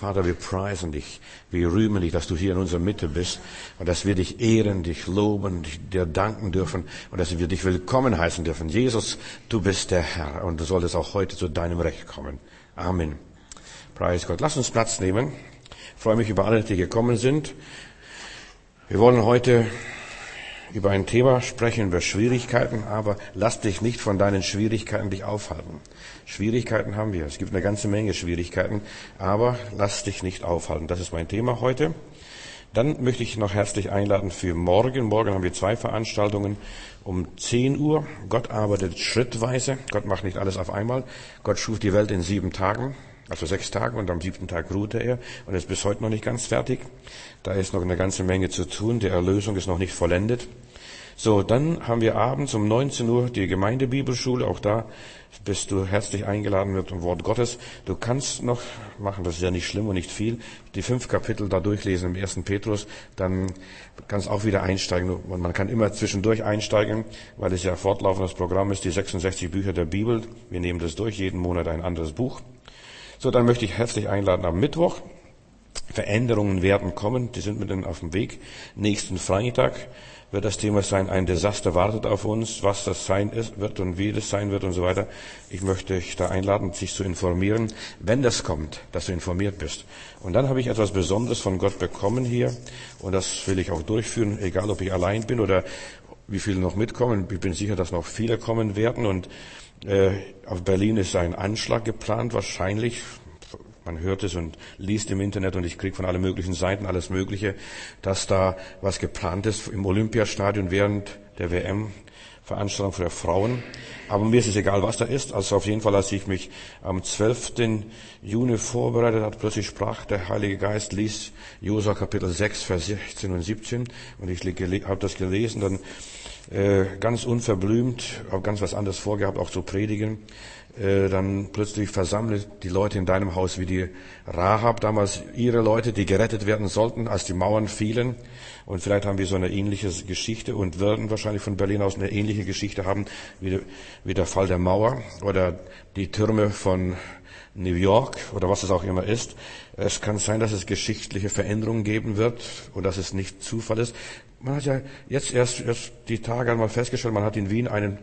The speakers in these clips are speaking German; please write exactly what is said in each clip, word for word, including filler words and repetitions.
Vater, wir preisen dich, wir rühmen dich, dass du hier in unserer Mitte bist und dass wir dich ehren, dich loben, dir danken dürfen und dass wir dich willkommen heißen dürfen. Jesus, du bist der Herr und du solltest auch heute zu deinem Recht kommen. Amen. Preis Gott. Lass uns Platz nehmen. Ich freue mich über alle, die gekommen sind. Wir wollen heute über ein Thema sprechen, über Schwierigkeiten, aber lass dich nicht von deinen Schwierigkeiten dich aufhalten. Schwierigkeiten haben wir. Es gibt eine ganze Menge Schwierigkeiten, aber lass dich nicht aufhalten. Das ist mein Thema heute. Dann möchte ich noch herzlich einladen für morgen. Morgen haben wir zwei Veranstaltungen um zehn Uhr. Gott arbeitet schrittweise. Gott macht nicht alles auf einmal. Gott schuf die Welt in sieben Tagen. Also sechs Tage und am siebten Tag ruhte er und ist bis heute noch nicht ganz fertig. Da ist noch eine ganze Menge zu tun. Die Erlösung ist noch nicht vollendet. So, dann haben wir abends um neunzehn Uhr die Gemeindebibelschule. Auch da bist du herzlich eingeladen mit dem Wort Gottes. Du kannst noch machen, das ist ja nicht schlimm und nicht viel, die fünf Kapitel da durchlesen im ersten Petrus. Dann kannst du auch wieder einsteigen. Und man kann immer zwischendurch einsteigen, weil es ja fortlaufendes Programm ist, die sechsundsechzig Bücher der Bibel. Wir nehmen das durch, jeden Monat ein anderes Buch. So, dann möchte ich herzlich einladen am Mittwoch. Veränderungen werden kommen, die sind mit uns auf dem Weg. Nächsten Freitag wird das Thema sein, ein Desaster wartet auf uns, was das sein ist, wird und wie das sein wird und so weiter. Ich möchte dich da einladen, sich zu informieren, wenn das kommt, dass du informiert bist. Und dann habe ich etwas Besonderes von Gott bekommen hier und das will ich auch durchführen, egal ob ich allein bin oder wie viele noch mitkommen. Ich bin sicher, dass noch viele kommen werden und äh, auf Berlin ist ein Anschlag geplant, wahrscheinlich. Man hört es und liest im Internet und ich kriege von allen möglichen Seiten alles Mögliche, dass da was geplant ist im Olympiastadion während der W M-Veranstaltung für Frauen. Aber mir ist es egal, was da ist. Also auf jeden Fall, als ich mich am zwölften Juni vorbereitet habe, plötzlich sprach der Heilige Geist, lies Josua Kapitel sechs, Vers sechzehn und siebzehn. Und ich habe das gelesen, dann äh, ganz unverblümt, habe ganz was anderes vorgehabt, auch zu predigen. Dann plötzlich versammelt die Leute in deinem Haus wie die Rahab, damals ihre Leute, die gerettet werden sollten, als die Mauern fielen. Und vielleicht haben wir so eine ähnliche Geschichte und werden wahrscheinlich von Berlin aus eine ähnliche Geschichte haben wie, wie der Fall der Mauer oder die Türme von New York oder was es auch immer ist. Es kann sein, dass es geschichtliche Veränderungen geben wird und dass es nicht Zufall ist. Man hat ja jetzt erst, erst die Tage einmal festgestellt, man hat in Wien einen,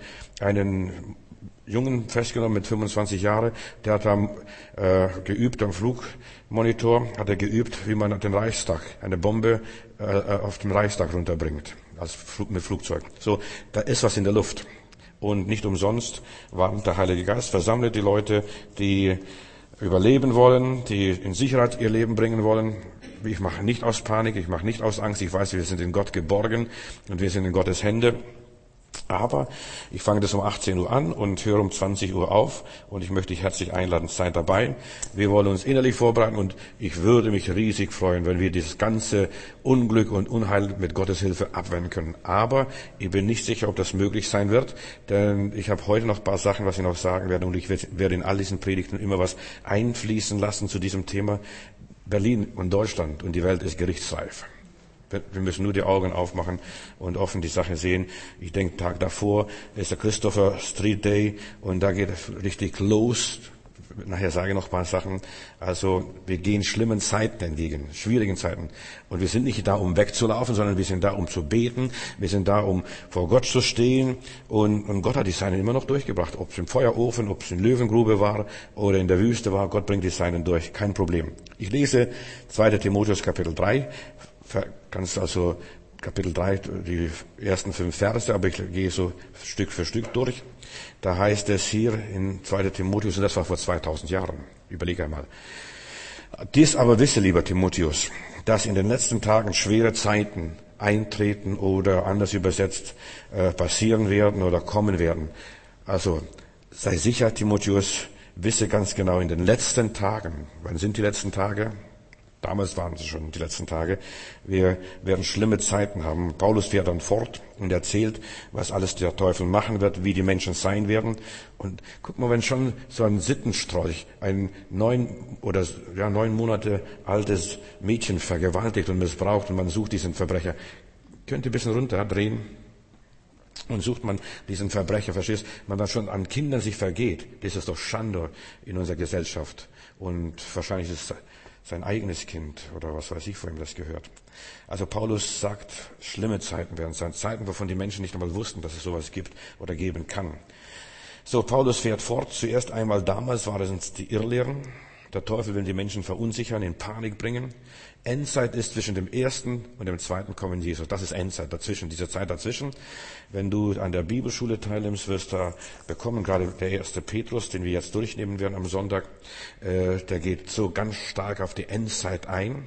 einen Jungen festgenommen mit fünfundzwanzig Jahren, der hat dann äh, geübt am Flugmonitor, hat er geübt, wie man den Reichstag, eine Bombe äh, auf dem Reichstag runterbringt, als Flug, mit Flugzeug. So, da ist was in der Luft. Und nicht umsonst warnt der Heilige Geist, versammelt die Leute, die überleben wollen, die in Sicherheit ihr Leben bringen wollen. Ich mache nicht aus Panik, ich mache nicht aus Angst, ich weiß, wir sind in Gott geborgen und wir sind in Gottes Hände. Aber ich fange das um achtzehn Uhr an und höre um zwanzig Uhr auf und ich möchte dich herzlich einladen, seid dabei. Wir wollen uns innerlich vorbereiten und ich würde mich riesig freuen, wenn wir dieses ganze Unglück und Unheil mit Gottes Hilfe abwenden können. Aber ich bin nicht sicher, ob das möglich sein wird, denn ich habe heute noch ein paar Sachen, was ich noch sagen werde und ich werde in all diesen Predigten immer was einfließen lassen zu diesem Thema. Berlin und Deutschland und die Welt ist gerichtsreif. Wir müssen nur die Augen aufmachen und offen die Sache sehen. Ich denke, Tag davor ist der Christopher Street Day und da geht es richtig los. Nachher sage ich noch ein paar Sachen. Also wir gehen schlimmen Zeiten entgegen, schwierigen Zeiten. Und wir sind nicht da, um wegzulaufen, sondern wir sind da, um zu beten. Wir sind da, um vor Gott zu stehen. Und, und Gott hat die Seinen immer noch durchgebracht. Ob es im Feuerofen, ob es in Löwengrube war oder in der Wüste war, Gott bringt die Seinen durch. Kein Problem. Ich lese zweiter Timotheus Kapitel drei. Kannst also Kapitel drei, die ersten fünf Verse, aber ich gehe so Stück für Stück durch. Da heißt es hier in zweiter Timotheus, und das war vor zweitausend Jahren, überlege einmal. Dies aber wisse, lieber Timotheus, dass in den letzten Tagen schwere Zeiten eintreten oder anders übersetzt äh, passieren werden oder kommen werden. Also sei sicher, Timotheus, wisse ganz genau, in den letzten Tagen, wann sind die letzten Tage? Damals waren es schon die letzten Tage. Wir werden schlimme Zeiten haben. Paulus fährt dann fort und erzählt, was alles der Teufel machen wird, wie die Menschen sein werden. Und guck mal, wenn schon so ein Sittenstrolch ein neun oder ja neun Monate altes Mädchen vergewaltigt und missbraucht und man sucht diesen Verbrecher, könnt ihr ein bisschen runterdrehen und sucht man diesen Verbrecher, verstehst, man dann schon an Kindern sich vergeht. Das ist doch Schande in unserer Gesellschaft. Und wahrscheinlich ist es sein eigenes Kind oder was weiß ich, vor ihm das gehört. Also Paulus sagt, schlimme Zeiten werden sein, Zeiten, wovon die Menschen nicht einmal wussten, dass es sowas gibt oder geben kann. So, Paulus fährt fort. Zuerst einmal damals waren es die Irrlehren. Der Teufel will die Menschen verunsichern, in Panik bringen. Endzeit ist zwischen dem ersten und dem zweiten Kommen Jesus. Das ist Endzeit dazwischen, diese Zeit dazwischen. Wenn du an der Bibelschule teilnimmst, wirst du bekommen, gerade der erste Petrus, den wir jetzt durchnehmen werden am Sonntag, äh, der geht so ganz stark auf die Endzeit ein.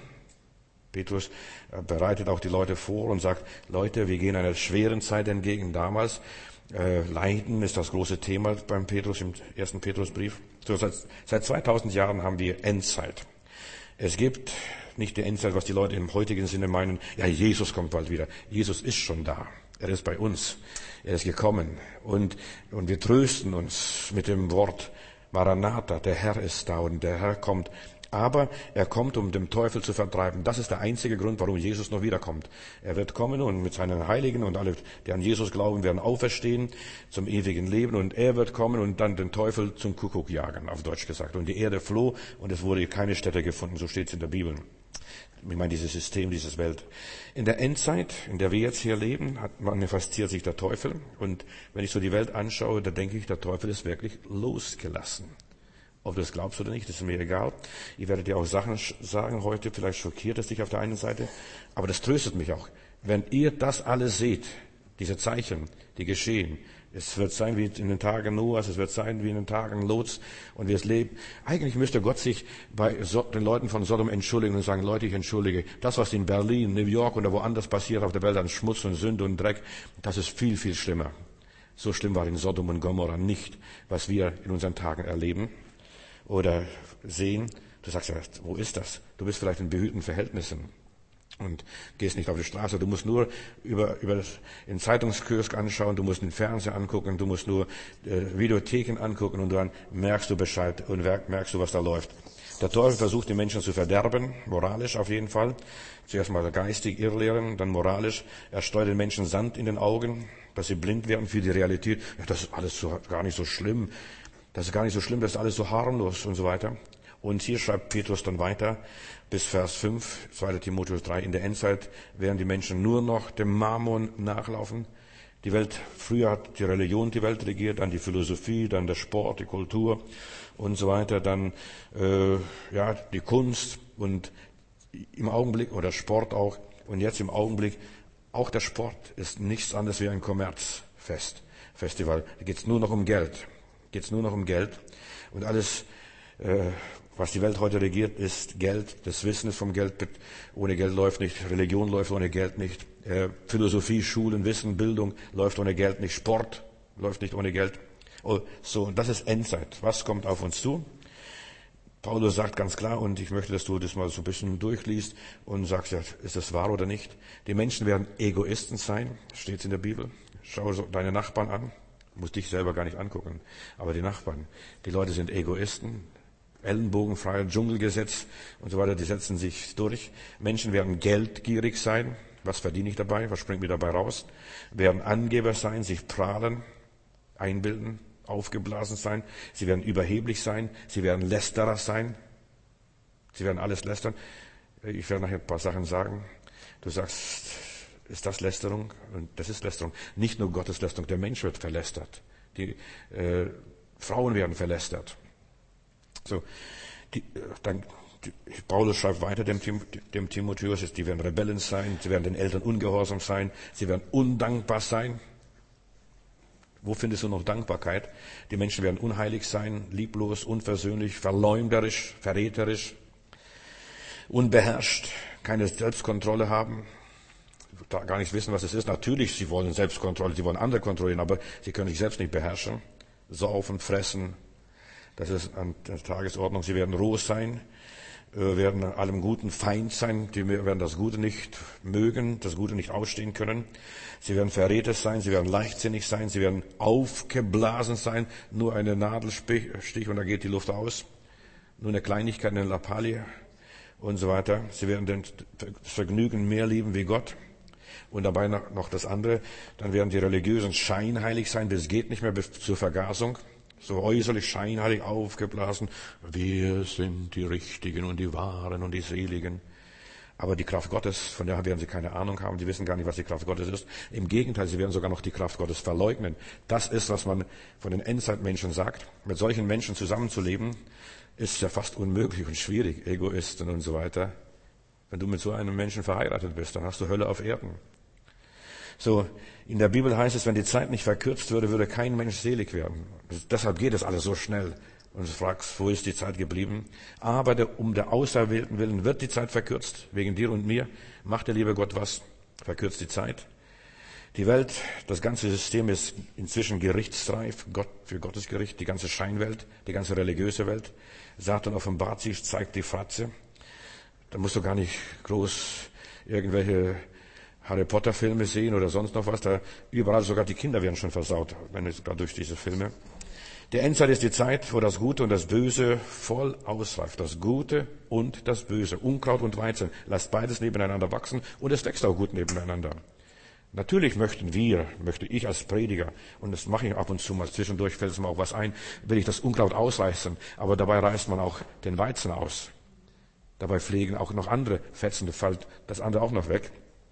Petrus bereitet auch die Leute vor und sagt, Leute, wir gehen einer schweren Zeit entgegen damals. Äh, Leiden ist das große Thema beim Petrus, im ersten Petrusbrief. So, seit, seit zweitausend Jahren haben wir Endzeit. Es gibt nicht die Endzeit, was die Leute im heutigen Sinne meinen, ja, Jesus kommt bald wieder. Jesus ist schon da. Er ist bei uns. Er ist gekommen. Und, und wir trösten uns mit dem Wort Maranatha, der Herr ist da und der Herr kommt. Aber er kommt, um den Teufel zu vertreiben. Das ist der einzige Grund, warum Jesus noch wiederkommt. Er wird kommen und mit seinen Heiligen und alle, die an Jesus glauben, werden auferstehen zum ewigen Leben. Und er wird kommen und dann den Teufel zum Kuckuck jagen, auf Deutsch gesagt. Und die Erde floh und es wurde keine Stätte gefunden. So steht es in der Bibel. Ich meine, dieses System, dieses Welt. In der Endzeit, in der wir jetzt hier leben, hat, manifestiert sich der Teufel. Und wenn ich so die Welt anschaue, da denke ich, der Teufel ist wirklich losgelassen. Ob du das glaubst oder nicht, das ist mir egal. Ich werde dir auch Sachen sagen heute, vielleicht schockiert es dich auf der einen Seite, aber das tröstet mich auch. Wenn ihr das alles seht, diese Zeichen, die geschehen, es wird sein wie in den Tagen Noahs, es wird sein wie in den Tagen Lots und wir es leben. Eigentlich müsste Gott sich bei den Leuten von Sodom entschuldigen und sagen, Leute, ich entschuldige, das, was in Berlin, New York oder woanders passiert auf der Welt an Schmutz und Sünde und Dreck, das ist viel, viel schlimmer. So schlimm war in Sodom und Gomorra nicht, was wir in unseren Tagen erleben oder sehen. Du sagst ja, wo ist das? Du bist vielleicht in behüteten Verhältnissen und gehst nicht auf die Straße. Du musst nur über, über das, in Zeitungskiosk anschauen, du musst den Fernseher angucken, du musst nur äh, Videotheken angucken und dann merkst du Bescheid und merkst du, was da läuft. Der Teufel versucht, die Menschen zu verderben, moralisch auf jeden Fall. Zuerst mal geistig irrlehren, dann moralisch. Er streut den Menschen Sand in den Augen, dass sie blind werden für die Realität. Ja, das ist alles so, gar nicht so schlimm. Das ist gar nicht so schlimm, das ist alles so harmlos und so weiter. Und hier schreibt Petrus dann weiter, bis Vers fünf, zweiter Timotheus drei, in der Endzeit werden die Menschen nur noch dem Mammon nachlaufen. Die Welt, früher hat die Religion die Welt regiert, dann die Philosophie, dann der Sport, die Kultur und so weiter, dann äh, ja die Kunst und im Augenblick, oder Sport auch, und jetzt im Augenblick, auch der Sport ist nichts anderes wie ein Kommerzfest, Festival. Da geht es nur noch um Geld. Geht es nur noch um Geld. Und alles, äh, was die Welt heute regiert, ist Geld. Das Wissen ist vom Geld. Ohne Geld läuft nicht. Religion läuft ohne Geld nicht. Äh, Philosophie, Schulen, Wissen, Bildung läuft ohne Geld nicht. Sport läuft nicht ohne Geld. Oh, so, und das ist Endzeit. Was kommt auf uns zu? Paulus sagt ganz klar, und ich möchte, dass du das mal so ein bisschen durchliest und sagst, ja, ist das wahr oder nicht? Die Menschen werden Egoisten sein. Steht in der Bibel. Schau deine Nachbarn an. Du musst dich selber gar nicht angucken, aber die Nachbarn. Die Leute sind Egoisten, ellenbogenfreier Dschungelgesetz und so weiter, die setzen sich durch. Menschen werden geldgierig sein. Was verdiene ich dabei? Was springt mir dabei raus? Werden Angeber sein, sich prahlen, einbilden, aufgeblasen sein. Sie werden überheblich sein. Sie werden Lästerer sein. Sie werden alles lästern. Ich werde nachher ein paar Sachen sagen. Du sagst, ist das Lästerung? Und das ist Lästerung. Nicht nur Gottes Lästerung, der Mensch wird verlästert. Die äh, Frauen werden verlästert. So, die, dann, die, Paulus schreibt weiter dem, dem Timotheus, die werden Rebellen sein, sie werden den Eltern ungehorsam sein, sie werden undankbar sein. Wo findest du noch Dankbarkeit? Die Menschen werden unheilig sein, lieblos, unversöhnlich, verleumderisch, verräterisch, unbeherrscht, keine Selbstkontrolle haben. Gar nicht wissen, was es ist. Natürlich, sie wollen Selbstkontrolle, sie wollen andere kontrollieren, aber sie können sich selbst nicht beherrschen. Saufen, fressen, das ist an der Tagesordnung. Sie werden roh sein, werden allem Guten Feind sein, die werden das Gute nicht mögen, das Gute nicht ausstehen können. Sie werden Verräter sein, sie werden leichtsinnig sein, sie werden aufgeblasen sein, nur eine Nadelstich und da geht die Luft aus. Nur eine Kleinigkeit, eine Lappalie und so weiter. Sie werden das Vergnügen mehr lieben wie Gott. Und dabei noch das andere, dann werden die Religiösen scheinheilig sein, das geht nicht mehr bis zur Vergasung. so äußerlich scheinheilig aufgeblasen. Wir sind die Richtigen und die Wahren und die Seligen. Aber die Kraft Gottes, von der werden sie keine Ahnung haben. Die wissen gar nicht, was die Kraft Gottes ist. Im Gegenteil, sie werden sogar noch die Kraft Gottes verleugnen. Das ist, was man von den Endzeitmenschen sagt. Mit solchen Menschen zusammenzuleben, ist ja fast unmöglich und schwierig. Egoisten und so weiter. Wenn du mit so einem Menschen verheiratet bist, dann hast du Hölle auf Erden. So, in der Bibel heißt es, wenn die Zeit nicht verkürzt würde, würde kein Mensch selig werden. Deshalb geht es alles so schnell. Und du fragst, wo ist die Zeit geblieben? Aber der, um der Auserwählten willen wird die Zeit verkürzt, wegen dir und mir. Macht der liebe Gott was? Verkürzt die Zeit. Die Welt, das ganze System ist inzwischen gerichtsreif, Gott für Gottes Gericht, die ganze Scheinwelt, die ganze religiöse Welt. Satan offenbart sich, zeigt die Fratze. Da musst du gar nicht groß irgendwelche Harry Potter Filme sehen oder sonst noch was. Da überall sogar die Kinder werden schon versaut, wenn es gerade durch diese Filme. Der Endzeit ist die Zeit, wo das Gute und das Böse voll ausreift. Das Gute und das Böse. Unkraut und Weizen. Lasst beides nebeneinander wachsen und es wächst auch gut nebeneinander. Natürlich möchten wir, möchte ich als Prediger, und das mache ich ab und zu mal, zwischendurch fällt es mir auch was ein, will ich das Unkraut ausreißen, aber dabei reißt man auch den Weizen aus. Dabei pflegen auch noch andere Fetzen, da fällt das andere auch noch weg.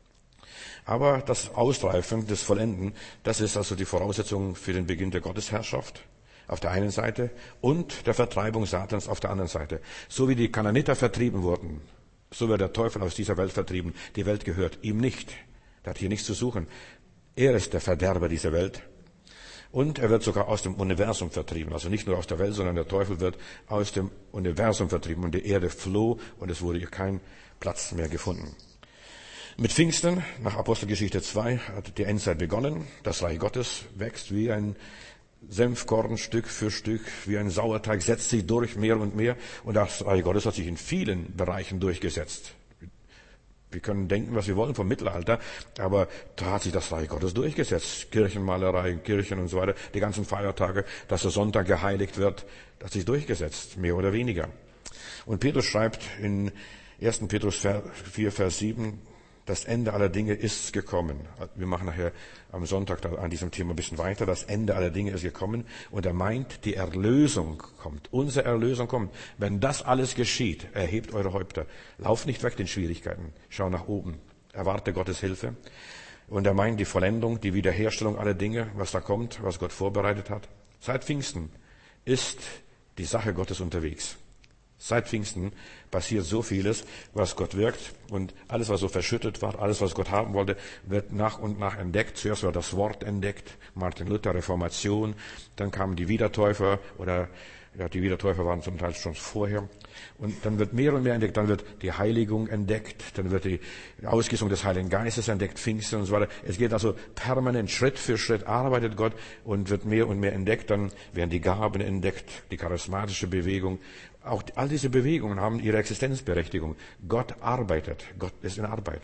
Aber das Ausreifen, das Vollenden, das ist also die Voraussetzung für den Beginn der Gottesherrschaft auf der einen Seite und der Vertreibung Satans auf der anderen Seite. So wie die Kanaaniter vertrieben wurden, so wird der Teufel aus dieser Welt vertrieben. Die Welt gehört ihm nicht. Er hat hier nichts zu suchen. Er ist der Verderber dieser Welt. Und er wird sogar aus dem Universum vertrieben. Also nicht nur aus der Welt, sondern der Teufel wird aus dem Universum vertrieben. Und die Erde floh und es wurde ihr kein Platz mehr gefunden. Mit Pfingsten, nach Apostelgeschichte zwei, hat die Endzeit begonnen. Das Reich Gottes wächst wie ein Senfkorn Stück für Stück, wie ein Sauerteig, setzt sich durch mehr und mehr. Und das Reich Gottes hat sich in vielen Bereichen durchgesetzt. Wir können denken, was wir wollen vom Mittelalter, aber da hat sich das Reich Gottes durchgesetzt. Kirchenmalerei, Kirchen und so weiter, die ganzen Feiertage, dass der Sonntag geheiligt wird, das hat sich durchgesetzt, mehr oder weniger. Und Petrus schreibt in ersten Petrus vier, Vers sieben, das Ende aller Dinge ist gekommen. Wir machen nachher am Sonntag an diesem Thema ein bisschen weiter. Das Ende aller Dinge ist gekommen. Und er meint, die Erlösung kommt. Unsere Erlösung kommt. Wenn das alles geschieht, erhebt eure Häupter. Lauft nicht weg den Schwierigkeiten. Schau nach oben. Erwarte Gottes Hilfe. Und er meint die Vollendung, die Wiederherstellung aller Dinge, was da kommt, was Gott vorbereitet hat. Seit Pfingsten ist die Sache Gottes unterwegs. Seit Pfingsten passiert so vieles, was Gott wirkt. Und alles, was so verschüttet war, alles, was Gott haben wollte, wird nach und nach entdeckt. Zuerst war das Wort entdeckt, Martin Luther, Reformation. Dann kamen die Wiedertäufer oder ja, die Wiedertäufer waren zum Teil schon vorher. Und dann wird mehr und mehr entdeckt. Dann wird die Heiligung entdeckt. Dann wird die Ausgießung des Heiligen Geistes entdeckt, Pfingsten und so weiter. Es geht also permanent, Schritt für Schritt arbeitet Gott und wird mehr und mehr entdeckt. Dann werden die Gaben entdeckt, die charismatische Bewegung. Auch all diese Bewegungen haben ihre Existenzberechtigung. Gott arbeitet. Gott ist in Arbeit.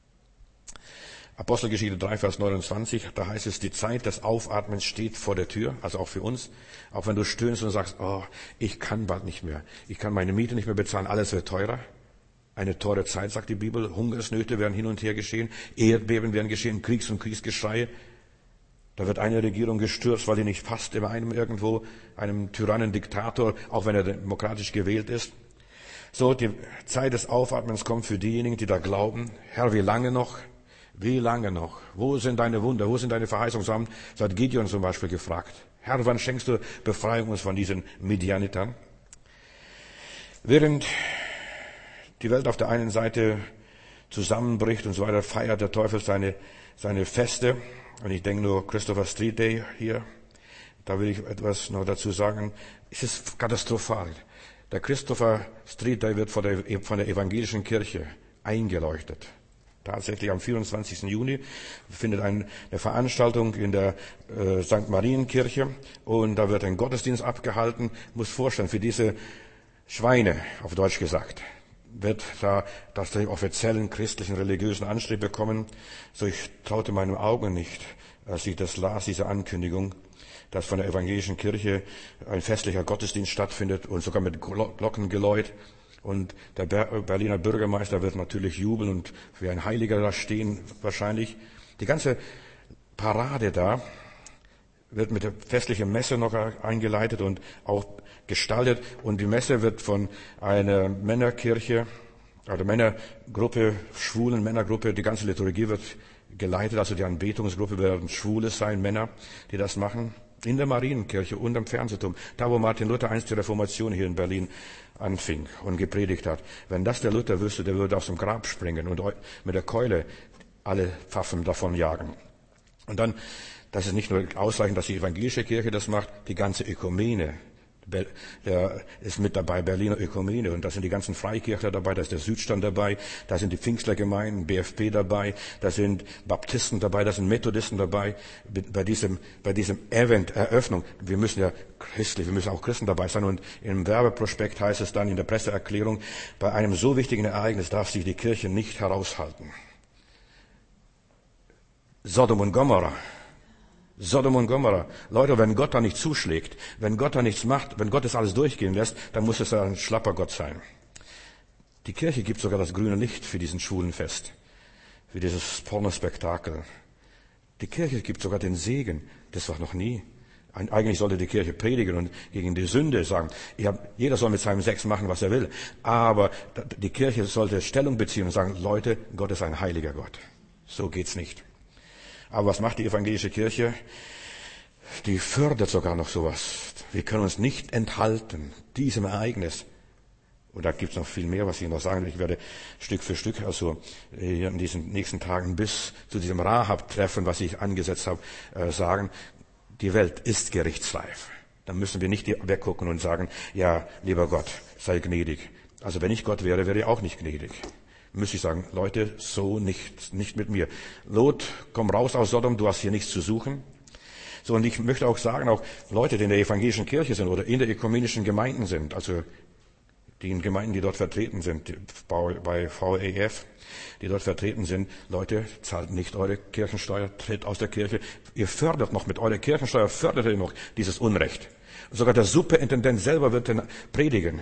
Apostelgeschichte drei, Vers neunundzwanzig, da heißt es, die Zeit des Aufatmens steht vor der Tür, also auch für uns. Auch wenn du stöhnst und sagst, oh, ich kann bald nicht mehr. Ich kann meine Miete nicht mehr bezahlen, alles wird teurer. Eine teure Zeit, sagt die Bibel. Hungersnöte werden hin und her geschehen. Erdbeben werden geschehen, Kriegs- und Kriegsgeschrei. Da wird eine Regierung gestürzt, weil die nicht passt, immer einem irgendwo, einem Tyrannen, Diktator, auch wenn er demokratisch gewählt ist. So, die Zeit des Aufatmens kommt für diejenigen, die da glauben. Herr, wie lange noch? Wie lange noch? Wo sind deine Wunder? Wo sind deine Verheißungen? So hat Gideon zum Beispiel gefragt. Herr, wann schenkst du Befreiung uns von diesen Midianitern? Während die Welt auf der einen Seite zusammenbricht und so weiter, feiert der Teufel seine, seine Feste. Und ich denke nur Christopher Street Day hier. Da will ich etwas noch dazu sagen. Es ist katastrophal. Der Christopher Street Day wird von der, von der evangelischen Kirche eingeleuchtet. Tatsächlich am vierundzwanzigsten Juni findet eine Veranstaltung in der äh, Sankt Marienkirche und da wird ein Gottesdienst abgehalten. Muss vorstellen, für diese Schweine, auf Deutsch gesagt, wird da das die offiziellen christlichen religiösen Anstrebe bekommen. So, ich traute meinen Augen nicht, als ich das las, diese Ankündigung, dass von der evangelischen Kirche ein festlicher Gottesdienst stattfindet und sogar mit Glockengeläut. Und der Berliner Bürgermeister wird natürlich jubeln und wie ein Heiliger da stehen wahrscheinlich. Die ganze Parade da wird mit der festlichen Messe noch eingeleitet und auch gestaltet. Und die Messe wird von einer Männerkirche, also Männergruppe, schwulen Männergruppe, die ganze Liturgie wird geleitet, also die Anbetungsgruppe werden Schwule sein, Männer, die das machen. In der Marienkirche und am Fernsehturm, da wo Martin Luther einst die Reformation hier in Berlin anfing und gepredigt hat. Wenn das der Luther wüsste, der würde aus dem Grab springen und mit der Keule alle Pfaffen davon jagen. Und dann, das ist nicht nur ausreichend, dass die evangelische Kirche das macht, die ganze Ökumene, der ist mit dabei, Berliner Ökumene, und da sind die ganzen Freikirchler dabei, da ist der Südstand dabei, da sind die Pfingstlergemeinden, B F P dabei, da sind Baptisten dabei, da sind Methodisten dabei, bei diesem, bei diesem Event, Eröffnung. Wir müssen ja christlich, wir müssen auch Christen dabei sein, und im Werbeprospekt heißt es dann in der Presseerklärung, bei einem so wichtigen Ereignis darf sich die Kirche nicht heraushalten. Sodom und Gomorra. Sodom und Gomorra. Leute, wenn Gott da nicht zuschlägt, wenn Gott da nichts macht, wenn Gott das alles durchgehen lässt, dann muss es ein schlapper Gott sein. Die Kirche gibt sogar das grüne Licht für diesen Schwulenfest, für dieses Pornospektakel. Die Kirche gibt sogar den Segen. Das war noch nie. Eigentlich sollte die Kirche predigen und gegen die Sünde sagen, jeder soll mit seinem Sex machen, was er will. Aber die Kirche sollte Stellung beziehen und sagen, Leute, Gott ist ein heiliger Gott. So geht's nicht. Aber was macht die evangelische Kirche? Die fördert sogar noch sowas. Wir können uns nicht enthalten, diesem Ereignis. Und da gibt's noch viel mehr, was ich noch sagen will. Ich werde Stück für Stück, also in diesen nächsten Tagen bis zu diesem Rahab-Treffen, was ich angesetzt habe, sagen, die Welt ist gerichtsreif. Dann müssen wir nicht weggucken und sagen, ja, lieber Gott, sei gnädig. Also wenn ich Gott wäre, wäre ich auch nicht gnädig. Müsste ich sagen, Leute, so nicht, nicht mit mir. Lot, komm raus aus Sodom, du hast hier nichts zu suchen. So, und ich möchte auch sagen, auch Leute, die in der evangelischen Kirche sind oder in der ökumenischen Gemeinden sind, also die in Gemeinden, die dort vertreten sind, bei V E F, die dort vertreten sind, Leute, zahlt nicht eure Kirchensteuer, tritt aus der Kirche. Ihr fördert noch mit eurer Kirchensteuer, fördert ihr noch dieses Unrecht. Sogar der Superintendent selber wird dann predigen.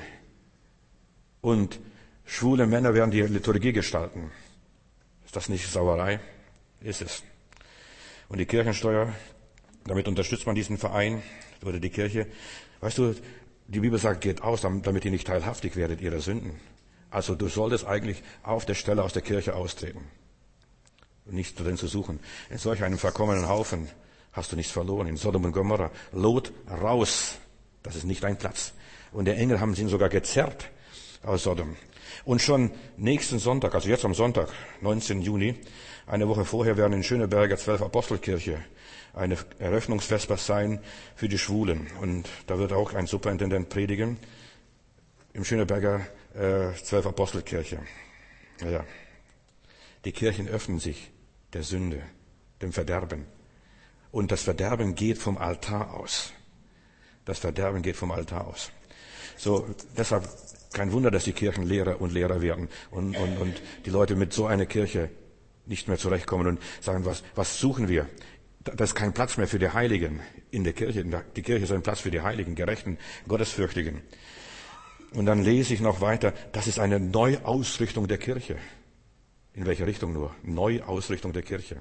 Und schwule Männer werden die Liturgie gestalten. Ist das nicht Sauerei? Ist es. Und die Kirchensteuer, damit unterstützt man diesen Verein oder die Kirche. Weißt du, die Bibel sagt, geht aus, damit ihr nicht teilhaftig werdet ihrer Sünden. Also du solltest eigentlich auf der Stelle aus der Kirche austreten und nichts darin zu suchen. In solch einem verkommenen Haufen hast du nichts verloren. In Sodom und Gomorra, Lot raus. Das ist nicht dein Platz. Und der Engel haben sie ihn sogar gezerrt aus Sodom. Und schon nächsten Sonntag, also jetzt am Sonntag, neunzehnten Juni, eine Woche vorher werden in Schöneberger zwölf Apostelkirche eine Eröffnungsvesper sein für die Schwulen. Und da wird auch ein Superintendent predigen im Schöneberger äh, zwölf Apostelkirche. Ja. Die Kirchen öffnen sich der Sünde, dem Verderben. Und das Verderben geht vom Altar aus. Das Verderben geht vom Altar aus. So, deshalb kein Wunder, dass die Kirchen leerer und leerer werden und, und, und die Leute mit so einer Kirche nicht mehr zurechtkommen und sagen, was, was suchen wir? Da ist kein Platz mehr für die Heiligen in der Kirche. Die Kirche ist ein Platz für die Heiligen, Gerechten, Gottesfürchtigen. Und dann lese ich noch weiter, das ist eine Neuausrichtung der Kirche. In welche Richtung nur? Neuausrichtung der Kirche.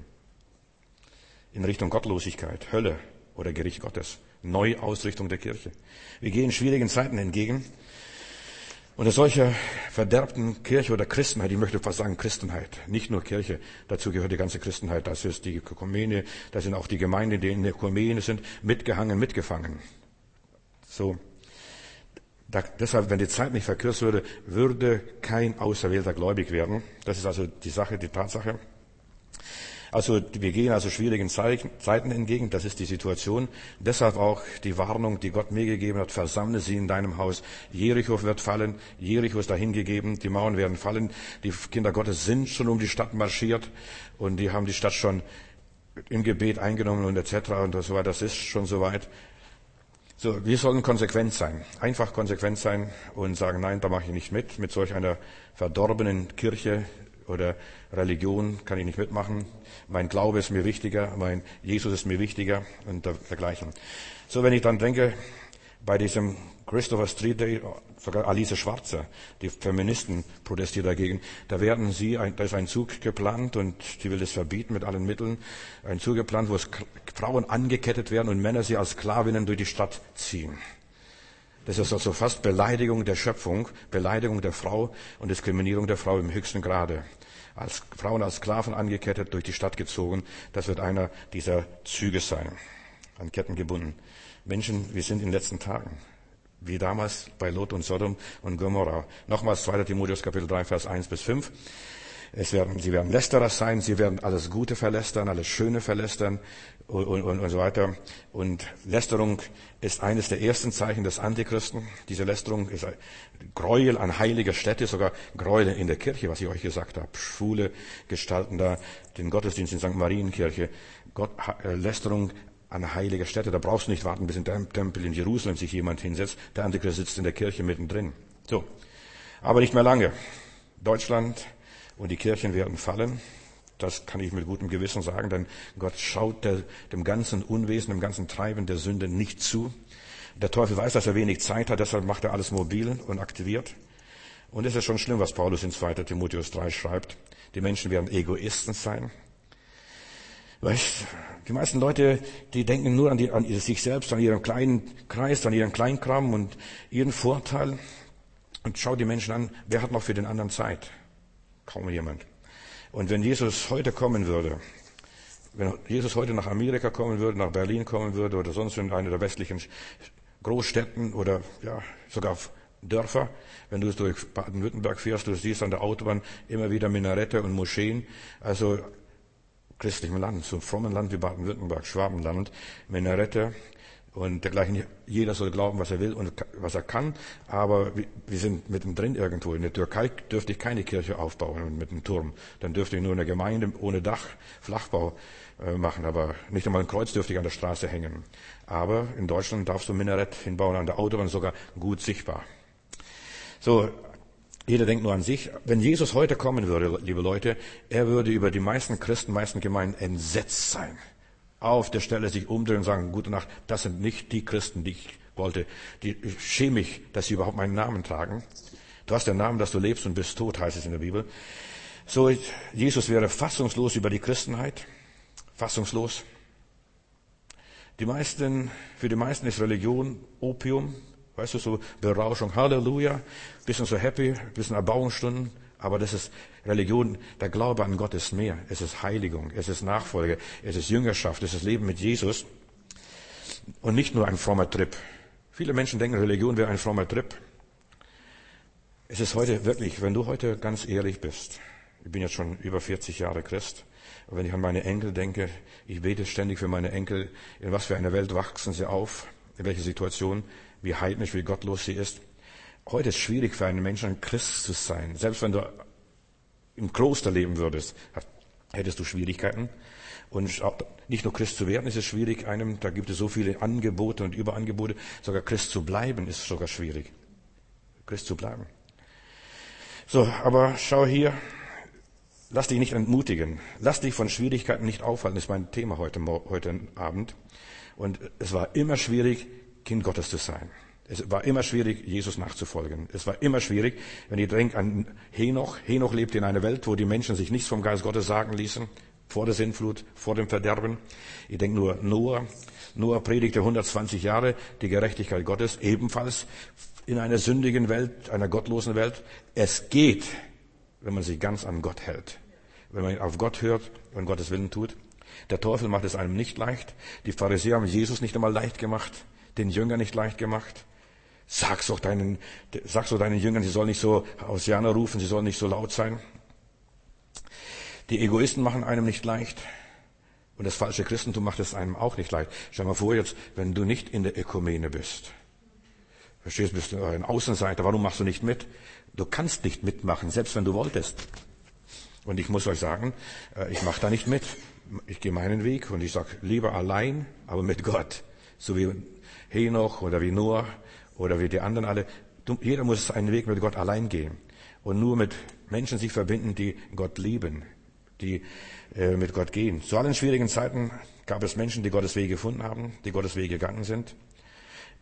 In Richtung Gottlosigkeit, Hölle oder Gericht Gottes. Neuausrichtung der Kirche. Wir gehen schwierigen Zeiten entgegen. Unter solcher verderbten Kirche oder Christenheit, ich möchte fast sagen Christenheit, nicht nur Kirche, dazu gehört die ganze Christenheit, das ist die Ökumene, das sind auch die Gemeinden, die in der Ökumene sind, mitgehangen, mitgefangen. So, da, deshalb, wenn die Zeit nicht verkürzt würde, würde kein Auserwählter gläubig werden. Das ist also die Sache, die Tatsache. Also wir gehen also schwierigen Zeiten entgegen, das ist die Situation. Deshalb auch die Warnung, die Gott mir gegeben hat, versammle sie in deinem Haus. Jericho wird fallen, Jericho ist dahingegeben, die Mauern werden fallen. Die Kinder Gottes sind schon um die Stadt marschiert und die haben die Stadt schon im Gebet eingenommen und et cetera und so weiter. Das ist schon soweit. So, wir sollen konsequent sein, einfach konsequent sein und sagen, nein, da mache ich nicht mit, mit solch einer verdorbenen Kirche oder Religion kann ich nicht mitmachen. Mein Glaube ist mir wichtiger, mein Jesus ist mir wichtiger und dergleichen. So, wenn ich dann denke, bei diesem Christopher Street Day, sogar Alice Schwarzer, die Feministen protestieren dagegen. Da werden sie, da ist ein Zug geplant und sie will das verbieten mit allen Mitteln. Ein Zug geplant, wo es Frauen angekettet werden und Männer sie als Sklavinnen durch die Stadt ziehen. Das ist also fast Beleidigung der Schöpfung, Beleidigung der Frau und Diskriminierung der Frau im höchsten Grade. Als Frauen als Sklaven angekettet, durch die Stadt gezogen, das wird einer dieser Züge sein. An Ketten gebunden. Menschen, wir sind in den letzten Tagen. Wie damals bei Lot und Sodom und Gomorra. Nochmals zweiter Timotheus Kapitel drei, Vers eins bis fünf. Es werden, sie werden Lästerer sein, sie werden alles Gute verlästern, alles Schöne verlästern und, und, und so weiter. Und Lästerung ist eines der ersten Zeichen des Antichristen. Diese Lästerung ist ein Gräuel an heiliger Stätte, sogar Gräuel in der Kirche, was ich euch gesagt habe. Schwule gestalten da den Gottesdienst in Sankt Marienkirche. Gott, äh, Lästerung an heiliger Stätte. Da brauchst du nicht warten, bis in dem Tempel in Jerusalem sich jemand hinsetzt. Der Antichrist sitzt in der Kirche mittendrin. So. Aber nicht mehr lange. Deutschland und die Kirchen werden fallen. Das kann ich mit gutem Gewissen sagen, denn Gott schaut der, dem ganzen Unwesen, dem ganzen Treiben der Sünde nicht zu. Der Teufel weiß, dass er wenig Zeit hat, deshalb macht er alles mobil und aktiviert. Und es ist schon schlimm, was Paulus in zweiter Timotheus drei schreibt. Die Menschen werden Egoisten sein. Weißt, die meisten Leute, die denken nur an, die, an sich selbst, an ihren kleinen Kreis, an ihren Kleinkram und ihren Vorteil. Und schau die Menschen an, wer hat noch für den anderen Zeit? Kaum jemand. Und wenn Jesus heute kommen würde, wenn Jesus heute nach Amerika kommen würde, nach Berlin kommen würde oder sonst in eine der westlichen Großstädten oder ja sogar auf Dörfer, wenn du durch Baden-Württemberg fährst, du siehst an der Autobahn immer wieder Minarette und Moscheen, also christlichem Land, so einem frommen Land wie Baden-Württemberg, Schwabenland, Minarette und dergleichen. Jeder soll glauben, was er will und was er kann, aber wir sind mittendrin irgendwo. In der Türkei dürfte ich keine Kirche aufbauen mit einem Turm. Dann dürfte ich nur eine Gemeinde ohne Dach, Flachbau machen, aber nicht einmal ein Kreuz dürfte ich an der Straße hängen. Aber in Deutschland darfst du ein Minarett hinbauen, an der Autobahn sogar gut sichtbar. So, jeder denkt nur an sich. Wenn Jesus heute kommen würde, liebe Leute, er würde über die meisten Christen, meisten Gemeinden entsetzt sein. Auf der Stelle sich umdrehen und sagen, gute Nacht, das sind nicht die Christen, die ich wollte. Die, ich schäme mich, dass sie überhaupt meinen Namen tragen. Du hast den Namen, dass du lebst und bist tot, heißt es in der Bibel. So, Jesus wäre fassungslos über die Christenheit. Fassungslos. Die meisten, für die meisten ist Religion Opium. Weißt du, so Berauschung, Halleluja, bisschen so happy, bisschen Erbauungsstunden, aber das ist Religion, der Glaube an Gott ist mehr. Es ist Heiligung, es ist Nachfolge, es ist Jüngerschaft, es ist Leben mit Jesus und nicht nur ein frommer Trip. Viele Menschen denken, Religion wäre ein frommer Trip. Es ist heute wirklich, wenn du heute ganz ehrlich bist, ich bin jetzt schon über vierzig Jahre Christ, und wenn ich an meine Enkel denke, ich bete ständig für meine Enkel, in was für einer Welt wachsen sie auf, in welcher Situation, wie heidnisch, wie gottlos sie ist. Heute ist es schwierig für einen Menschen, ein Christ zu sein. Selbst wenn du im Kloster leben würdest, hättest du Schwierigkeiten. Und nicht nur Christ zu werden, ist es schwierig einem, da gibt es so viele Angebote und Überangebote. Sogar Christ zu bleiben, ist sogar schwierig. Christ zu bleiben. So, aber schau hier, lass dich nicht entmutigen. Lass dich von Schwierigkeiten nicht aufhalten, ist mein Thema heute, heute Abend. Und es war immer schwierig, Kind Gottes zu sein. Es war immer schwierig, Jesus nachzufolgen. Es war immer schwierig, wenn ihr denkt an Henoch. Henoch lebte in einer Welt, wo die Menschen sich nichts vom Geist Gottes sagen ließen. Vor der Sintflut, vor dem Verderben. Ihr denkt nur Noah. Noah predigte hundertzwanzig Jahre die Gerechtigkeit Gottes, ebenfalls in einer sündigen Welt, einer gottlosen Welt. Es geht, wenn man sich ganz an Gott hält. Wenn man auf Gott hört und Gottes Willen tut. Der Teufel macht es einem nicht leicht. Die Pharisäer haben Jesus nicht einmal leicht gemacht. Den Jüngern nicht leicht gemacht. Sag's doch deinen, sag's doch deinen Jüngern, sie sollen nicht so Hosianna rufen, sie sollen nicht so laut sein. Die Egoisten machen einem nicht leicht. Und das falsche Christentum macht es einem auch nicht leicht. Stell dir mal vor jetzt, wenn du nicht in der Ökumene bist. Verstehst du, bist du ein Außenseiter, warum machst du nicht mit? Du kannst nicht mitmachen, selbst wenn du wolltest. Und ich muss euch sagen, ich mache da nicht mit. Ich gehe meinen Weg und ich sage, lieber allein, aber mit Gott. So wie Henoch oder wie Noah oder wie die anderen alle. Jeder muss einen Weg mit Gott allein gehen und nur mit Menschen sich verbinden, die Gott lieben, die äh, mit Gott gehen. Zu allen schwierigen Zeiten gab es Menschen, die Gottes Wege gefunden haben, die Gottes Wege gegangen sind.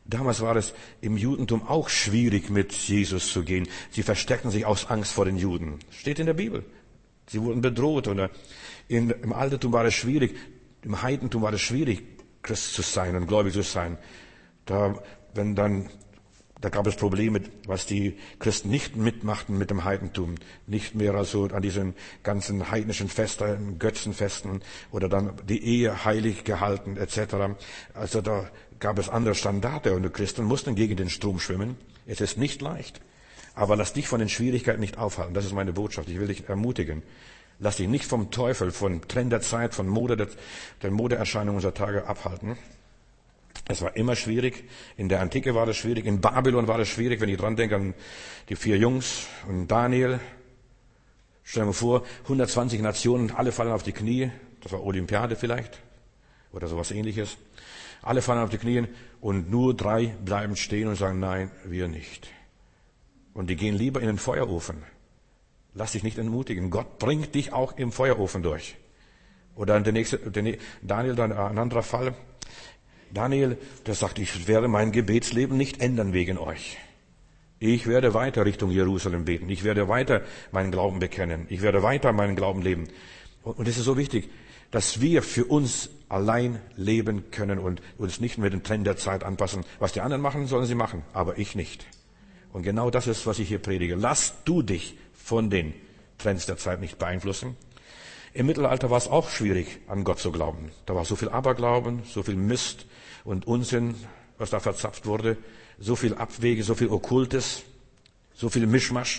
Damals war es im Judentum auch schwierig, mit Jesus zu gehen. Sie versteckten sich aus Angst vor den Juden. Steht in der Bibel. Sie wurden bedroht. Oder in, im Altertum war es schwierig, im Heidentum war es schwierig, Christ zu sein und gläubig zu sein. Da, wenn dann, da gab es Probleme, was die Christen nicht mitmachten mit dem Heidentum. Nicht mehr also an diesen ganzen heidnischen Festen, Götzenfesten oder dann die Ehe heilig gehalten et cetera. Also da gab es andere Standarde und die Christen mussten gegen den Strom schwimmen. Es ist nicht leicht. Aber lass dich von den Schwierigkeiten nicht aufhalten. Das ist meine Botschaft. Ich will dich ermutigen. Lass dich nicht vom Teufel, von Trend der Zeit, von Mode, der, der Modeerscheinungen unserer Tage abhalten. Es war immer schwierig. In der Antike war es schwierig. In Babylon war es schwierig. Wenn ich dran denke an die vier Jungs und Daniel. Stell dir vor, hundertzwanzig Nationen, alle fallen auf die Knie. Das war Olympiade vielleicht. Oder sowas ähnliches. Alle fallen auf die Knie und nur drei bleiben stehen und sagen, nein, wir nicht. Und die gehen lieber in den Feuerofen. Lass dich nicht entmutigen. Gott bringt dich auch im Feuerofen durch. Oder der nächste, der, Daniel, dann ein anderer Fall. Daniel, der sagt, ich werde mein Gebetsleben nicht ändern wegen euch. Ich werde weiter Richtung Jerusalem beten. Ich werde weiter meinen Glauben bekennen. Ich werde weiter meinen Glauben leben. Und es ist so wichtig, dass wir für uns allein leben können und uns nicht mit dem Trend der Zeit anpassen. Was die anderen machen, sollen sie machen, aber ich nicht. Und genau das ist, was ich hier predige. Lass du dich von den Trends der Zeit nicht beeinflussen. Im Mittelalter war es auch schwierig, an Gott zu glauben. Da war so viel Aberglauben, so viel Mist und Unsinn, was da verzapft wurde. So viel Abwege, so viel Okkultes, so viel Mischmasch.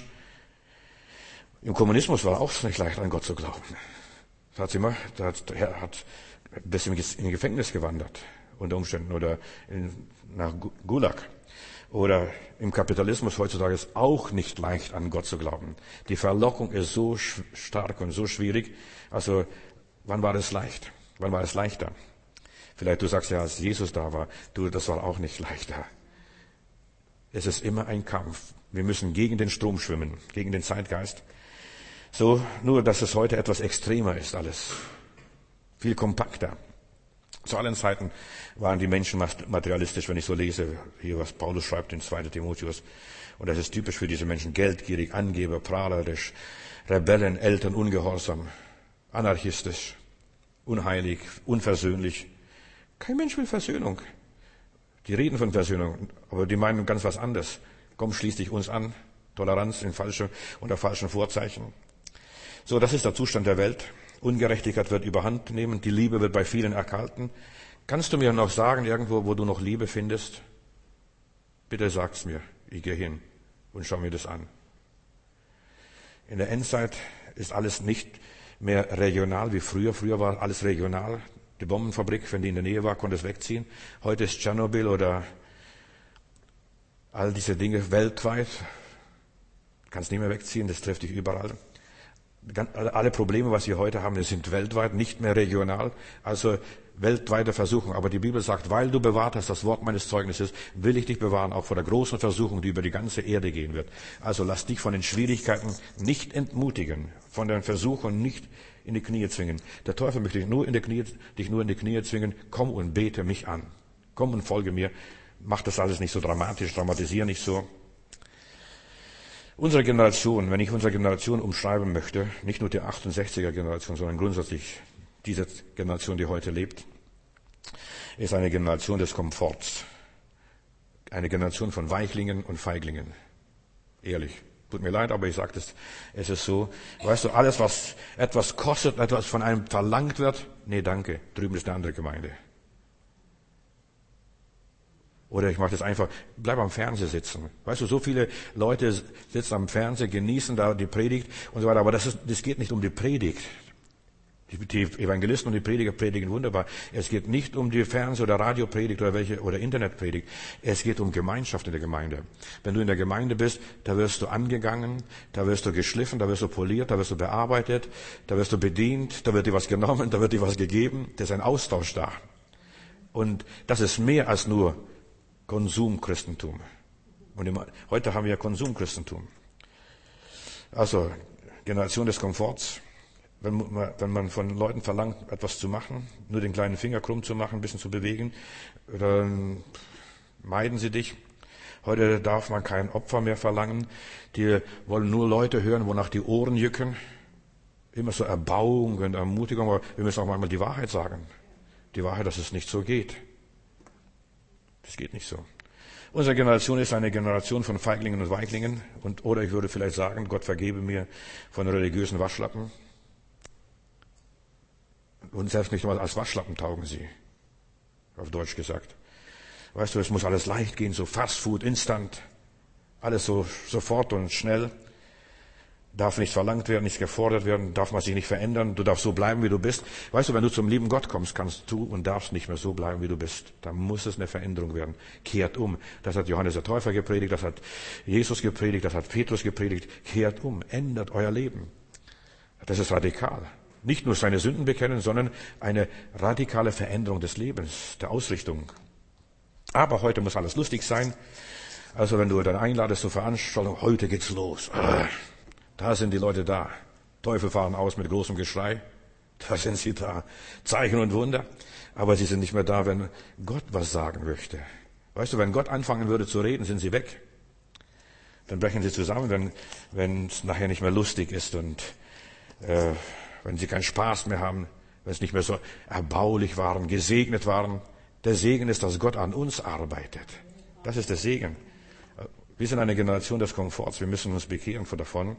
Im Kommunismus war auch nicht leicht, an Gott zu glauben. Da hat sie immer, da hat, der hat bis in den Gefängnis gewandert, unter Umständen, oder in, nach Gulag. Oder im Kapitalismus heutzutage ist auch nicht leicht, an Gott zu glauben. Die Verlockung ist so stark und so schwierig. Also, wann war es leicht? Wann war es leichter? Vielleicht du sagst ja, als Jesus da war, du, das war auch nicht leichter. Es ist immer ein Kampf. Wir müssen gegen den Strom schwimmen, gegen den Zeitgeist. So, nur, dass es heute etwas extremer ist alles. Viel kompakter. Zu allen Zeiten waren die Menschen materialistisch, wenn ich so lese, hier was Paulus schreibt in zweiter Timotheus. Und das ist typisch für diese Menschen. Geldgierig, Angeber, prahlerisch, Rebellen, Eltern, ungehorsam, anarchistisch, unheilig, unversöhnlich. Kein Mensch will Versöhnung. Die reden von Versöhnung, aber die meinen ganz was anderes. Komm, schließ dich uns an. Toleranz in falsche, unter falschen Vorzeichen. So, das ist der Zustand der Welt. Ungerechtigkeit wird überhand nehmen. Die Liebe wird bei vielen erkalten. Kannst du mir noch sagen, irgendwo, wo du noch Liebe findest? Bitte sag's mir. Ich gehe hin und schau mir das an. In der Endzeit ist alles nicht mehr regional wie früher. Früher war alles regional. Die Bombenfabrik, wenn die in der Nähe war, konnte es wegziehen. Heute ist Tschernobyl oder all diese Dinge weltweit. Du kannst nicht mehr wegziehen, das trifft dich überall. Alle Probleme, was wir heute haben, sind weltweit, nicht mehr regional. Also weltweite Versuchung. Aber die Bibel sagt, weil du bewahrt hast das Wort meines Zeugnisses, will ich dich bewahren, auch vor der großen Versuchung, die über die ganze Erde gehen wird. Also lass dich von den Schwierigkeiten nicht entmutigen, von den Versuchen nicht in die Knie zwingen. Der Teufel möchte dich nur in die Knie, dich nur in die Knie zwingen. Komm und bete mich an. Komm und folge mir. Mach das alles nicht so dramatisch, dramatisiere nicht so. Unsere Generation, wenn ich unsere Generation umschreiben möchte, nicht nur die achtundsechziger Generation, sondern grundsätzlich diese Generation, die heute lebt, ist eine Generation des Komforts. Eine Generation von Weichlingen und Feiglingen. Ehrlich. Tut mir leid, aber ich sage das, es ist so. Weißt du, alles, was etwas kostet, etwas von einem verlangt wird, nee, danke, drüben ist eine andere Gemeinde. Oder ich mache das einfach, bleib am Fernseher sitzen. Weißt du, so viele Leute sitzen am Fernseher, genießen da die Predigt und so weiter. Aber das, ist, das geht nicht um die Predigt. Die, die Evangelisten und die Prediger predigen wunderbar. Es geht nicht um die Fernseh- oder Radiopredigt oder welche oder Internetpredigt. Es geht um Gemeinschaft in der Gemeinde. Wenn du in der Gemeinde bist, da wirst du angegangen, da wirst du geschliffen, da wirst du poliert, da wirst du bearbeitet, da wirst du bedient, da wird dir was genommen, da wird dir was gegeben. Das ist ein Austausch da. Und das ist mehr als nur Konsumchristentum. Und immer, heute haben wir Konsumchristentum. Also, Generation des Komforts. Wenn man, wenn man von Leuten verlangt, etwas zu machen, nur den kleinen Finger krumm zu machen, ein bisschen zu bewegen, dann meiden sie dich. Heute darf man kein Opfer mehr verlangen. Die wollen nur Leute hören, wonach die Ohren jücken. Immer so Erbauung und Ermutigung, aber wir müssen auch manchmal die Wahrheit sagen. Die Wahrheit, dass es nicht so geht. Das geht nicht so. Unsere Generation ist eine Generation von Feiglingen und Weiglingen. Und, oder ich würde vielleicht sagen, Gott vergebe mir von religiösen Waschlappen. Und selbst nicht mal als Waschlappen taugen sie. Auf Deutsch gesagt. Weißt du, es muss alles leicht gehen, so Fast Food, Instant. Alles so sofort und schnell. Darf nicht verlangt werden, nicht gefordert werden, darf man sich nicht verändern. Du darfst so bleiben, wie du bist. Weißt du, wenn du zum lieben Gott kommst, kannst du und darfst nicht mehr so bleiben, wie du bist. Da muss es eine Veränderung werden. Kehrt um. Das hat Johannes der Täufer gepredigt, das hat Jesus gepredigt, das hat Petrus gepredigt. Kehrt um, ändert euer Leben. Das ist radikal. Nicht nur seine Sünden bekennen, sondern eine radikale Veränderung des Lebens, der Ausrichtung. Aber heute muss alles lustig sein. Also wenn du dann einladest zur Veranstaltung, heute geht's los. Da sind die Leute da. Teufel fahren aus mit großem Geschrei. Da sind sie da. Zeichen und Wunder. Aber sie sind nicht mehr da, wenn Gott was sagen möchte. Weißt du, wenn Gott anfangen würde zu reden, sind sie weg. Dann brechen sie zusammen, wenn wenn es nachher nicht mehr lustig ist und äh, wenn sie keinen Spaß mehr haben, wenn es nicht mehr so erbaulich waren, gesegnet waren. Der Segen ist, dass Gott an uns arbeitet. Das ist der Segen. Wir sind eine Generation des Komforts. Wir müssen uns bekehren von davon.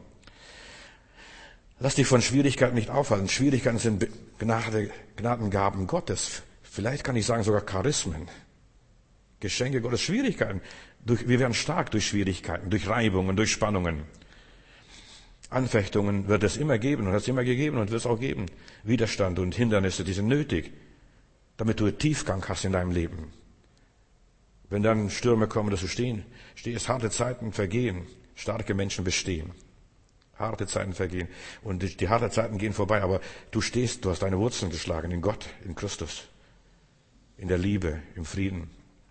Lass dich von Schwierigkeiten nicht aufhalten. Schwierigkeiten sind Gnade, Gnadengaben Gottes. Vielleicht kann ich sagen sogar Charismen. Geschenke Gottes. Schwierigkeiten. Durch, wir werden stark durch Schwierigkeiten, durch Reibungen, durch Spannungen. Anfechtungen wird es immer geben und hat es immer gegeben und wird es auch geben. Widerstand und Hindernisse, die sind nötig, damit du Tiefgang hast in deinem Leben. Wenn dann Stürme kommen, dass du stehen, stehst, harte Zeiten vergehen, starke Menschen bestehen. Harte Zeiten vergehen. Und die, die harten Zeiten gehen vorbei, aber du stehst, du hast deine Wurzeln geschlagen in Gott, in Christus, in der Liebe, im Frieden.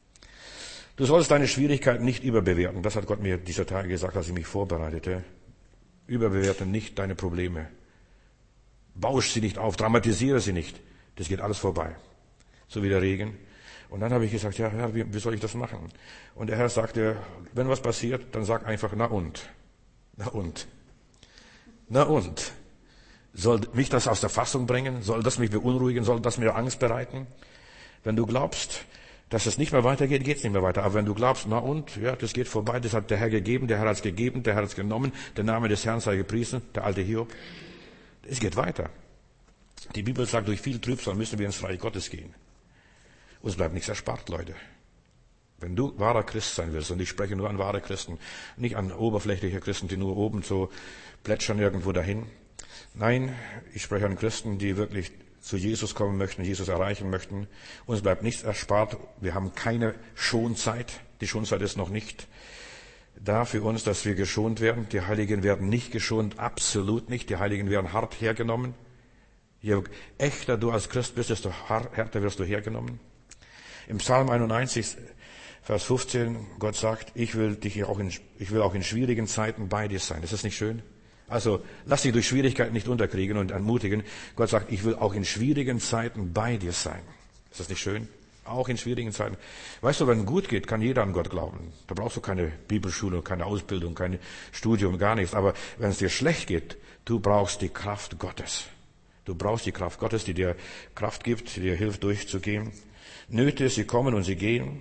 Du sollst deine Schwierigkeiten nicht überbewerten. Das hat Gott mir dieser Tage gesagt, als ich mich vorbereitete. Überbewerte nicht deine Probleme. Bausch sie nicht auf, dramatisiere sie nicht. Das geht alles vorbei. So wie der Regen. Und dann habe ich gesagt, ja, Herr, wie, wie soll ich das machen? Und der Herr sagte, wenn was passiert, dann sag einfach, na und? Na und? Na und? Soll mich das aus der Fassung bringen? Soll das mich beunruhigen? Soll das mir Angst bereiten? Wenn du glaubst, dass es nicht mehr weitergeht, geht es nicht mehr weiter. Aber wenn du glaubst, na und, ja, das geht vorbei, das hat der Herr gegeben, der Herr hat es gegeben, der Herr hat es genommen, der Name des Herrn sei gepriesen, der alte Hiob. Es geht weiter. Die Bibel sagt, durch viel Trübsal müssen wir ins Reich Gottes gehen. Uns bleibt nichts erspart, Leute. Wenn du wahrer Christ sein willst, und ich spreche nur an wahre Christen, nicht an oberflächliche Christen, die nur oben so plätschern irgendwo dahin. Nein, ich spreche an Christen, die wirklich zu Jesus kommen möchten, Jesus erreichen möchten. Uns bleibt nichts erspart. Wir haben keine Schonzeit. Die Schonzeit ist noch nicht da für uns, dass wir geschont werden. Die Heiligen werden nicht geschont, absolut nicht. Die Heiligen werden hart hergenommen. Je echter du als Christ bist, desto härter wirst du hergenommen. Im Psalm einundneunzig, Vers fünfzehn, Gott sagt, ich will dich auch in, ich will auch in schwierigen Zeiten bei dir sein. Ist das nicht schön? Also, lass dich durch Schwierigkeiten nicht unterkriegen und ermutigen. Gott sagt, ich will auch in schwierigen Zeiten bei dir sein. Ist das nicht schön? Auch in schwierigen Zeiten. Weißt du, wenn es gut geht, kann jeder an Gott glauben. Da brauchst du keine Bibelschule, keine Ausbildung, kein Studium, gar nichts. Aber wenn es dir schlecht geht, du brauchst die Kraft Gottes. Du brauchst die Kraft Gottes, die dir Kraft gibt, die dir hilft, durchzugehen. Nöte, sie kommen und sie gehen.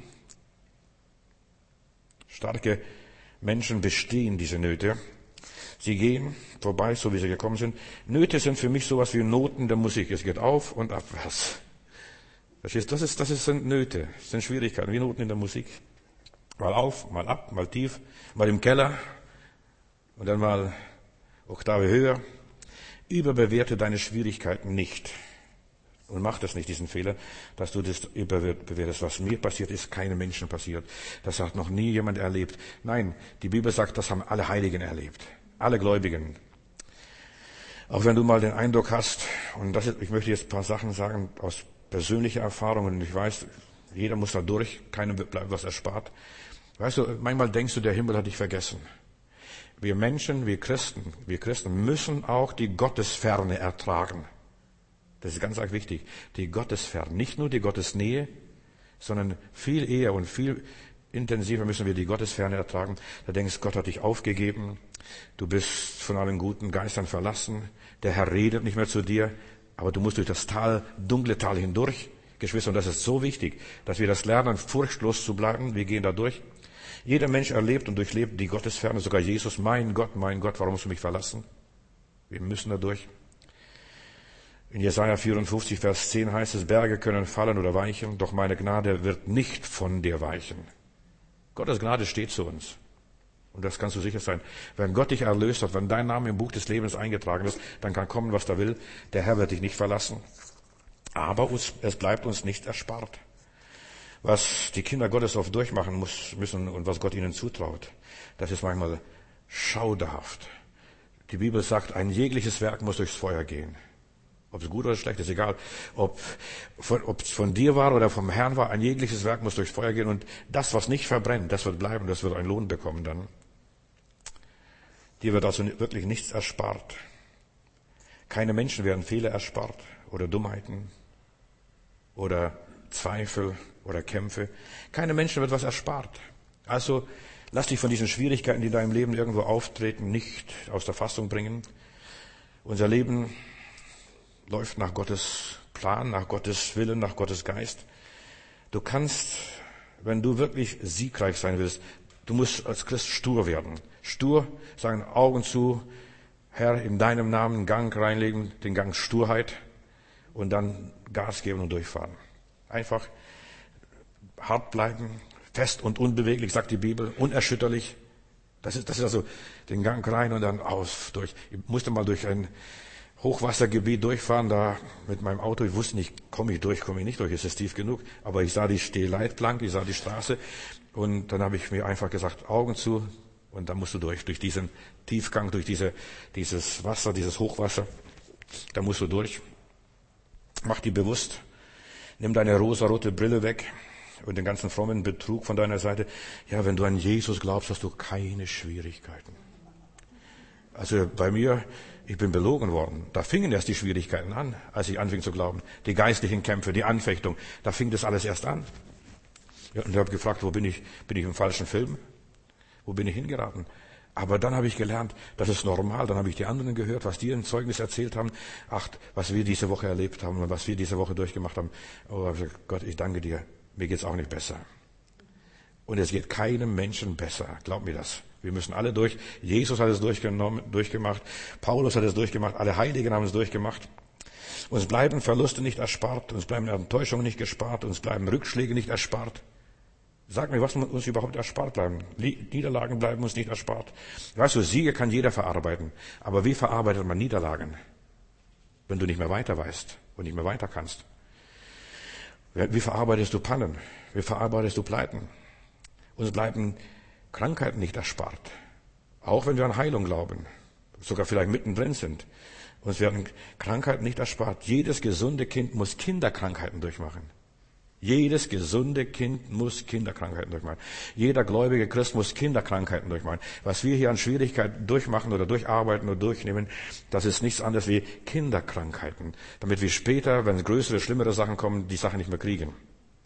Starke Menschen bestehen diese Nöte. Sie gehen vorbei, so wie sie gekommen sind. Nöte sind für mich sowas wie Noten der Musik. Es geht auf und abwärts. Verstehst du? Das ist, das ist, sind Nöte, das sind Schwierigkeiten, wie Noten in der Musik. Mal auf, mal ab, mal tief, mal im Keller und dann mal Oktave höher. Überbewerte deine Schwierigkeiten nicht. Und mach das nicht, diesen Fehler, dass du das überbewertest. Was mir passiert, ist keinem Menschen passiert. Das hat noch nie jemand erlebt. Nein, die Bibel sagt, das haben alle Heiligen erlebt. Alle Gläubigen. Auch wenn du mal den Eindruck hast, und das ist, ich möchte jetzt ein paar Sachen sagen aus persönlicher Erfahrung, und ich weiß, jeder muss da durch, keinem bleibt was erspart. Weißt du, manchmal denkst du, der Himmel hat dich vergessen. Wir Menschen, wir Christen, wir Christen müssen auch die Gottesferne ertragen. Das ist ganz arg wichtig. Die Gottesferne, nicht nur die Gottesnähe, sondern viel eher und viel intensiver müssen wir die Gottesferne ertragen. Da denkst, Gott hat dich aufgegeben. Du bist von allen guten Geistern verlassen. Der Herr redet nicht mehr zu dir. Aber du musst durch das Tal, dunkle Tal hindurch. Geschwister, und das ist so wichtig, dass wir das lernen, furchtlos zu bleiben. Wir gehen da durch. Jeder Mensch erlebt und durchlebt die Gottesferne, sogar Jesus. Mein Gott, mein Gott, warum musst du mich verlassen? Wir müssen da durch. In Jesaja vierundfünfzig, Vers zehn heißt es, Berge können fallen oder weichen, doch meine Gnade wird nicht von dir weichen. Gottes Gnade steht zu uns. Und das kannst du sicher sein. Wenn Gott dich erlöst hat, wenn dein Name im Buch des Lebens eingetragen ist, dann kann kommen, was da will. Der Herr wird dich nicht verlassen. Aber es bleibt uns nicht erspart. Was die Kinder Gottes oft durchmachen muss, müssen und was Gott ihnen zutraut, das ist manchmal schauderhaft. Die Bibel sagt, ein jegliches Werk muss durchs Feuer gehen. Ob es gut oder schlecht ist, egal. Ob von, ob es von dir war oder vom Herrn war, ein jegliches Werk muss durchs Feuer gehen. Und das, was nicht verbrennt, das wird bleiben, das wird einen Lohn bekommen dann. Dir wird also wirklich nichts erspart. Keine Menschen werden Fehler erspart oder Dummheiten oder Zweifel oder Kämpfe. Keine Menschen wird was erspart. Also lass dich von diesen Schwierigkeiten, die in deinem Leben irgendwo auftreten, nicht aus der Fassung bringen. Unser Leben läuft nach Gottes Plan, nach Gottes Willen, nach Gottes Geist. Du kannst, wenn du wirklich siegreich sein willst, du musst als Christ stur werden. Stur, sagen, Augen zu, Herr, in deinem Namen Gang reinlegen, den Gang Sturheit und dann Gas geben und durchfahren. Einfach hart bleiben, fest und unbeweglich, sagt die Bibel, unerschütterlich. Das ist, das ist also den Gang rein und dann aus, durch. Ich musste mal durch ein Hochwassergebiet durchfahren, da mit meinem Auto. Ich wusste nicht, komme ich durch, komme ich nicht durch, ist es tief genug. Aber ich sah die Stehleitplanke, ich sah die Straße und dann habe ich mir einfach gesagt, Augen zu und dann musst du durch, durch diesen Tiefgang, durch diese, dieses Wasser, dieses Hochwasser. Da musst du durch. Mach dir bewusst, nimm deine rosarote Brille weg und den ganzen frommen Betrug von deiner Seite. Ja, wenn du an Jesus glaubst, hast du keine Schwierigkeiten. Also bei mir, ich bin belogen worden. Da fingen erst die Schwierigkeiten an, als ich anfing zu glauben. Die geistlichen Kämpfe, die Anfechtung, da fing das alles erst an. Ja, und ich habe gefragt, wo bin ich? Bin ich im falschen Film? Wo bin ich hingeraten? Aber dann habe ich gelernt, das ist normal. Dann habe ich die anderen gehört, was die ein Zeugnis erzählt haben. Ach, was wir diese Woche erlebt haben und was wir diese Woche durchgemacht haben. Oh Gott, ich danke dir. Mir geht's auch nicht besser. Und es geht keinem Menschen besser. Glaub mir das. Wir müssen alle durch. Jesus hat es durchgenommen, durchgemacht. Paulus hat es durchgemacht. Alle Heiligen haben es durchgemacht. Uns bleiben Verluste nicht erspart. Uns bleiben Enttäuschungen nicht gespart. Uns bleiben Rückschläge nicht erspart. Sag mir, was muss uns überhaupt erspart bleiben? Niederlagen bleiben uns nicht erspart. Weißt du, Siege kann jeder verarbeiten. Aber wie verarbeitet man Niederlagen? Wenn du nicht mehr weiter weißt und nicht mehr weiter kannst. Wie verarbeitest du Pannen? Wie verarbeitest du Pleiten? Uns bleiben Krankheiten nicht erspart. Auch wenn wir an Heilung glauben. Sogar vielleicht mittendrin sind. Uns werden Krankheiten nicht erspart. Jedes gesunde Kind muss Kinderkrankheiten durchmachen. Jedes gesunde Kind muss Kinderkrankheiten durchmachen. Jeder gläubige Christ muss Kinderkrankheiten durchmachen. Was wir hier an Schwierigkeiten durchmachen oder durcharbeiten oder durchnehmen, das ist nichts anderes wie Kinderkrankheiten. Damit wir später, wenn größere, schlimmere Sachen kommen, die Sachen nicht mehr kriegen.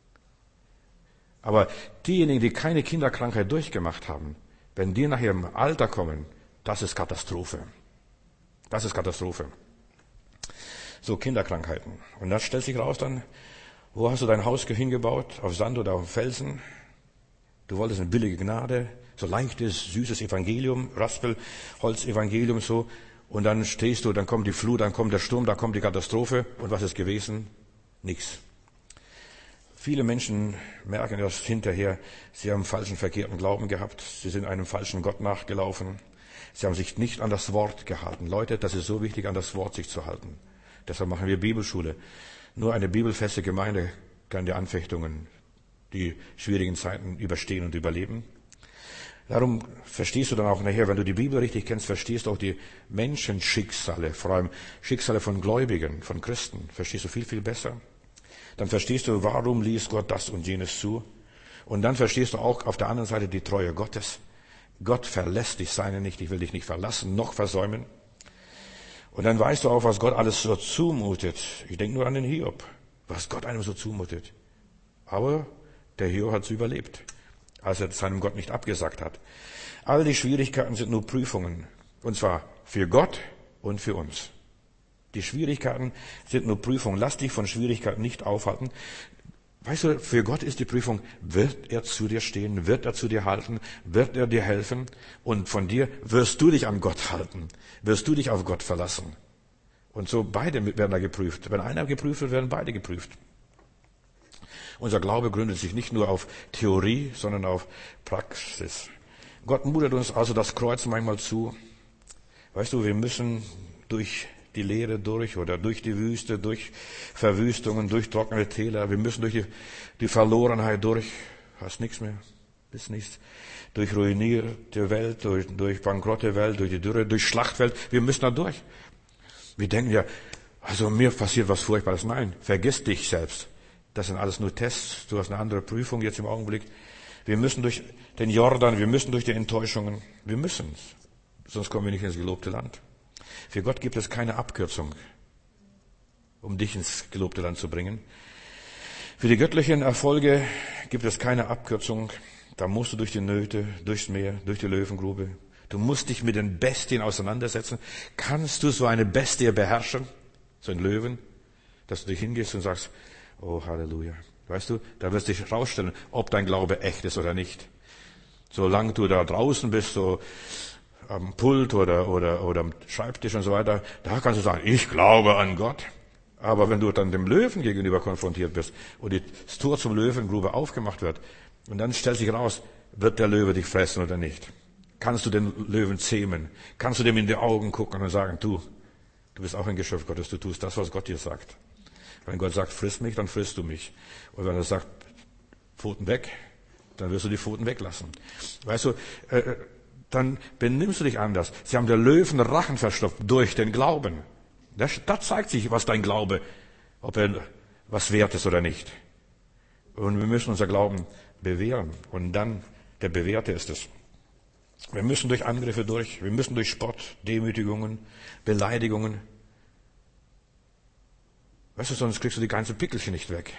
Aber diejenigen, die keine Kinderkrankheit durchgemacht haben, wenn die nach ihrem Alter kommen, das ist Katastrophe. Das ist Katastrophe. So, Kinderkrankheiten. Und das stellt sich raus dann, wo hast du dein Haus hingebaut? Auf Sand oder auf Felsen? Du wolltest eine billige Gnade, so leichtes, süßes Evangelium, Raspelholz-Evangelium so. Und dann stehst du, dann kommt die Flut, dann kommt der Sturm, dann kommt die Katastrophe. Und was ist gewesen? Nichts. Viele Menschen merken das hinterher, sie haben falschen, verkehrten Glauben gehabt, sie sind einem falschen Gott nachgelaufen, sie haben sich nicht an das Wort gehalten. Leute, das ist so wichtig, an das Wort sich zu halten. Deshalb machen wir Bibelschule. Nur eine bibelfeste Gemeinde kann die Anfechtungen, die schwierigen Zeiten überstehen und überleben. Darum verstehst du dann auch nachher, wenn du die Bibel richtig kennst, verstehst du auch die Menschenschicksale, vor allem Schicksale von Gläubigen, von Christen, verstehst du viel, viel besser. Dann verstehst du, warum ließ Gott das und jenes zu. Und dann verstehst du auch auf der anderen Seite die Treue Gottes. Gott verlässt dich seine nicht, ich will dich nicht verlassen, noch versäumen. Und dann weißt du auch, was Gott alles so zumutet. Ich denke nur an den Hiob, was Gott einem so zumutet. Aber der Hiob hat es überlebt. als er seinem Gott nicht abgesagt hat. All die Schwierigkeiten sind nur Prüfungen. Und zwar für Gott und für uns. Die Schwierigkeiten sind nur Prüfungen. Lass dich von Schwierigkeiten nicht aufhalten. Weißt du, für Gott ist die Prüfung, wird er zu dir stehen, wird er zu dir halten, wird er dir helfen? Und von dir wirst du dich an Gott halten, wirst du dich auf Gott verlassen. Und so beide werden da geprüft. Wenn einer geprüft wird, werden beide geprüft. Unser Glaube gründet sich nicht nur auf Theorie, sondern auf Praxis. Gott mutet uns also das Kreuz manchmal zu. Weißt du, wir müssen durch die Leere durch oder durch die Wüste, durch Verwüstungen, durch trockene Täler. Wir müssen durch die, die Verlorenheit durch. Hast nichts mehr, bist nichts. Durch ruinierte Welt, durch, durch bankrotte Welt, durch die Dürre, durch Schlachtfeld. Wir müssen da durch. Wir denken ja, also mir passiert was Furchtbares. Nein, vergiss dich selbst. Das sind alles nur Tests. Du hast eine andere Prüfung jetzt im Augenblick. Wir müssen durch den Jordan, wir müssen durch die Enttäuschungen. Wir müssen es. Sonst kommen wir nicht ins gelobte Land. Für Gott gibt es keine Abkürzung, um dich ins gelobte Land zu bringen. Für die göttlichen Erfolge gibt es keine Abkürzung. Da musst du durch die Nöte, durchs Meer, durch die Löwengrube. Du musst dich mit den Bestien auseinandersetzen. Kannst du so eine Bestie beherrschen, so einen Löwen, dass du dich hingehst und sagst, oh Halleluja. Weißt du, da wirst du dich rausstellen, ob dein Glaube echt ist oder nicht. Solange du da draußen bist, so am Pult oder, oder, oder am Schreibtisch und so weiter, da kannst du sagen, ich glaube an Gott. Aber wenn du dann dem Löwen gegenüber konfrontiert bist und das Tor zum Löwengrube aufgemacht wird und dann stellt sich raus, wird der Löwe dich fressen oder nicht? Kannst du den Löwen zähmen? Kannst du dem in die Augen gucken und sagen, du, du bist auch ein Geschöpf Gottes, du tust das, was Gott dir sagt. Wenn Gott sagt, friss mich, dann frisst du mich. Und wenn er sagt, Pfoten weg, dann wirst du die Pfoten weglassen. Weißt du, äh, dann benimmst du dich anders. Sie haben der Löwen Rachen verstopft durch den Glauben. Das, da zeigt sich, was dein Glaube, ob er was wert ist oder nicht. Und wir müssen unser Glauben bewähren. Und dann, der Bewährte ist es. Wir müssen durch Angriffe durch. Wir müssen durch Spott, Demütigungen, Beleidigungen. Weißt du, sonst kriegst du die ganzen Pickelchen nicht weg.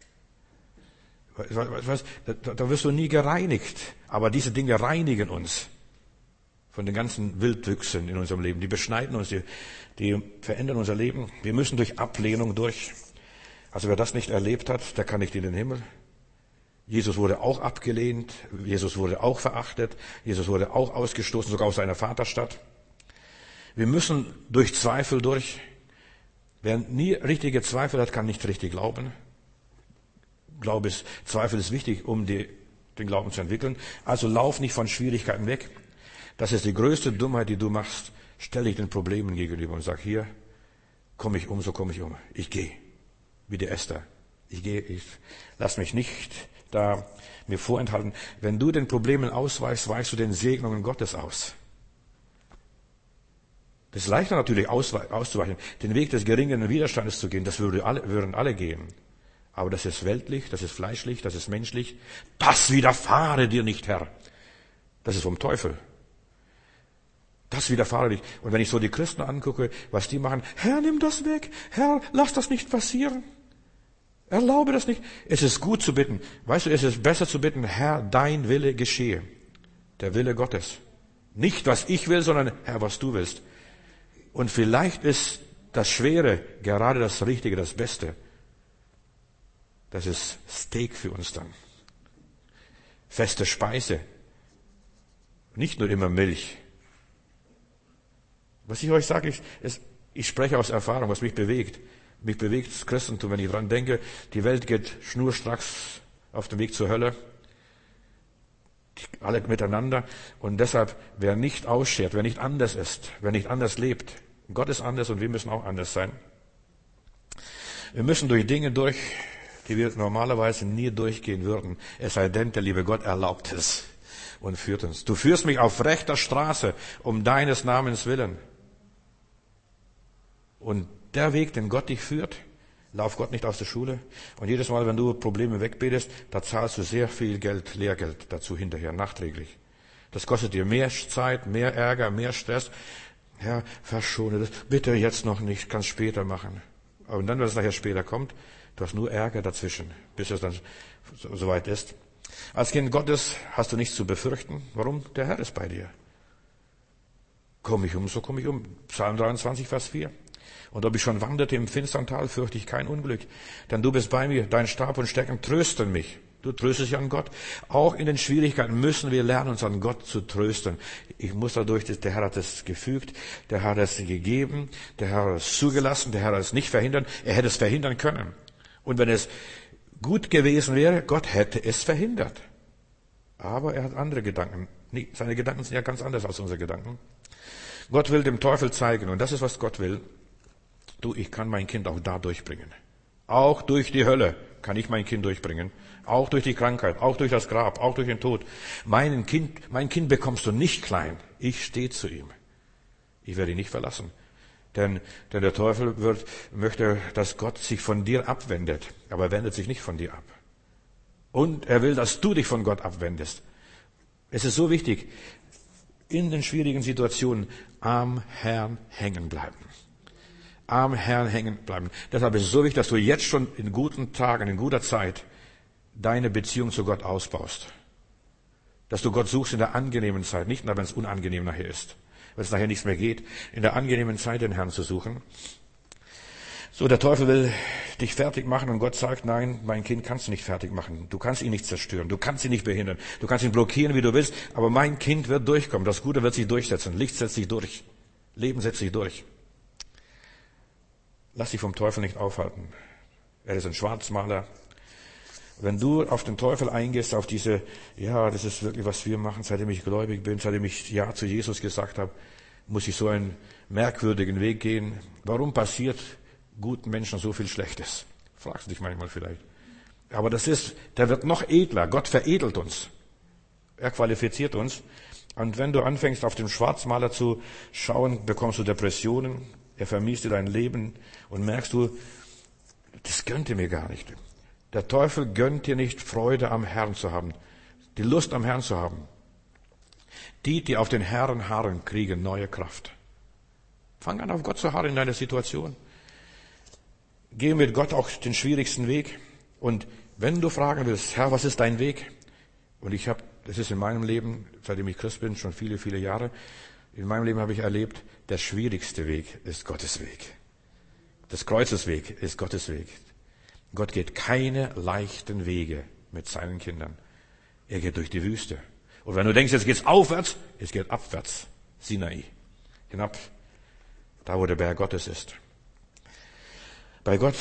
Weißt, da, da wirst du nie gereinigt. Aber diese Dinge reinigen uns von den ganzen Wildwüchsen in unserem Leben. Die beschneiden uns, die, die verändern unser Leben. Wir müssen durch Ablehnung durch. Also wer das nicht erlebt hat, der kann nicht in den Himmel. Jesus wurde auch abgelehnt. Jesus wurde auch verachtet. Jesus wurde auch ausgestoßen, sogar aus seiner Vaterstadt. Wir müssen durch Zweifel durch. Wer nie richtige Zweifel hat, kann nicht richtig glauben. Glaube ist, Zweifel ist wichtig, um die, den Glauben zu entwickeln. Also lauf nicht von Schwierigkeiten weg. Das ist die größte Dummheit, die du machst. Stell dich den Problemen gegenüber und sag, hier komme ich um, so komme ich um. Ich gehe, wie die Esther. Ich gehe, ich lass mich nicht da mir vorenthalten. Wenn du den Problemen ausweichst, weichst du den Segnungen Gottes aus. Das ist leichter natürlich auszuweichen, den Weg des geringen Widerstandes zu gehen. Das würde alle, würden alle gehen. Aber das ist weltlich, das ist fleischlich, das ist menschlich. Das widerfahre dir nicht, Herr. Das ist vom Teufel. Das widerfahre dich. Und wenn ich so die Christen angucke, was die machen, Herr, nimm das weg. Herr, lass das nicht passieren. Erlaube das nicht. Es ist gut zu bitten. Weißt du, es ist besser zu bitten, Herr, dein Wille geschehe. Der Wille Gottes. Nicht, was ich will, sondern, Herr, was du willst. Und vielleicht ist das Schwere gerade das Richtige, das Beste. Das ist Steak für uns dann. Feste Speise. Nicht nur immer Milch. Was ich euch sage, ich, es, ich spreche aus Erfahrung, was mich bewegt. Mich bewegt das Christentum, wenn ich dran denke, die Welt geht schnurstracks auf dem Weg zur Hölle. Alle miteinander. Und deshalb, wer nicht ausschert, wer nicht anders ist, wer nicht anders lebt, Gott ist anders und wir müssen auch anders sein. Wir müssen durch Dinge durch, die wir normalerweise nie durchgehen würden. Es sei denn, der liebe Gott erlaubt es und führt uns. Du führst mich auf rechter Straße um deines Namens willen. Und der Weg, den Gott dich führt, lauf Gott nicht aus der Schule. Und jedes Mal, wenn du Probleme wegbetest, da zahlst du sehr viel Geld, Lehrgeld dazu hinterher, nachträglich. Das kostet dir mehr Zeit, mehr Ärger, mehr Stress. Herr, verschone das. Bitte jetzt noch nicht, kannst später machen. Und dann, wenn es nachher später kommt, du hast nur Ärger dazwischen, bis es dann soweit ist. Als Kind Gottes hast du nichts zu befürchten. Warum? Der Herr ist bei dir. Komme ich um, so komme ich um. Psalm dreiundzwanzig, Vers vier. Und ob ich schon wanderte im finstern Tal, fürchte ich kein Unglück. Denn du bist bei mir, dein Stab und Stecken trösten mich. Du tröstest dich an Gott. Auch in den Schwierigkeiten müssen wir lernen, uns an Gott zu trösten. Ich muss dadurch, der Herr hat es gefügt, der Herr hat es gegeben, der Herr hat es zugelassen, der Herr hat es nicht verhindert. Er hätte es verhindern können. Und wenn es gut gewesen wäre, Gott hätte es verhindert. Aber er hat andere Gedanken. Seine Gedanken sind ja ganz anders als unsere Gedanken. Gott will dem Teufel zeigen, und das ist, was Gott will. Du, ich kann mein Kind auch da durchbringen. Auch durch die Hölle kann ich mein Kind durchbringen. Auch durch die Krankheit, auch durch das Grab, auch durch den Tod. Mein Kind, mein Kind bekommst du nicht klein. Ich stehe zu ihm. Ich werde ihn nicht verlassen. Denn, denn der Teufel wird, möchte, dass Gott sich von dir abwendet. Aber er wendet sich nicht von dir ab. Und er will, dass du dich von Gott abwendest. Es ist so wichtig, in den schwierigen Situationen am Herrn hängen bleiben. Am Herrn hängen bleiben. Deshalb ist es so wichtig, dass du jetzt schon in guten Tagen, in guter Zeit deine Beziehung zu Gott ausbaust. Dass du Gott suchst in der angenehmen Zeit, nicht nur, wenn es unangenehm nachher ist. Wenn es nachher nichts mehr geht, in der angenehmen Zeit den Herrn zu suchen. So, der Teufel will dich fertig machen und Gott sagt, nein, mein Kind kannst du nicht fertig machen. Du kannst ihn nicht zerstören, du kannst ihn nicht behindern, du kannst ihn blockieren, wie du willst, aber mein Kind wird durchkommen. Das Gute wird sich durchsetzen, Licht setzt sich durch, Leben setzt sich durch. Lass dich vom Teufel nicht aufhalten. Er ist ein Schwarzmaler. Wenn du auf den Teufel eingehst, auf diese, ja, das ist wirklich, was wir machen, seitdem ich gläubig bin, seitdem ich Ja zu Jesus gesagt habe, muss ich so einen merkwürdigen Weg gehen. Warum passiert guten Menschen so viel Schlechtes? Fragst du dich manchmal vielleicht. Aber das ist, der wird noch edler. Gott veredelt uns. Er qualifiziert uns. Und wenn du anfängst, auf den Schwarzmaler zu schauen, bekommst du Depressionen. Er vermiest dir dein Leben und merkst du, das gönnt er mir gar nicht. Der Teufel gönnt dir nicht, Freude am Herrn zu haben, die Lust am Herrn zu haben. Die, die auf den Herrn harren, kriegen neue Kraft. Fang an, auf Gott zu harren in deiner Situation. Geh mit Gott auch den schwierigsten Weg. Und wenn du fragen willst, Herr, was ist dein Weg? Und ich habe, das ist in meinem Leben, seitdem ich Christ bin, schon viele, viele Jahre, in meinem Leben habe ich erlebt, der schwierigste Weg ist Gottes Weg. Das Kreuzesweg ist Gottes Weg. Gott geht keine leichten Wege mit seinen Kindern. Er geht durch die Wüste. Und wenn du denkst, jetzt geht's aufwärts, es geht abwärts. Sinai. Hinab, da wo der Berg Gottes ist. Bei Gott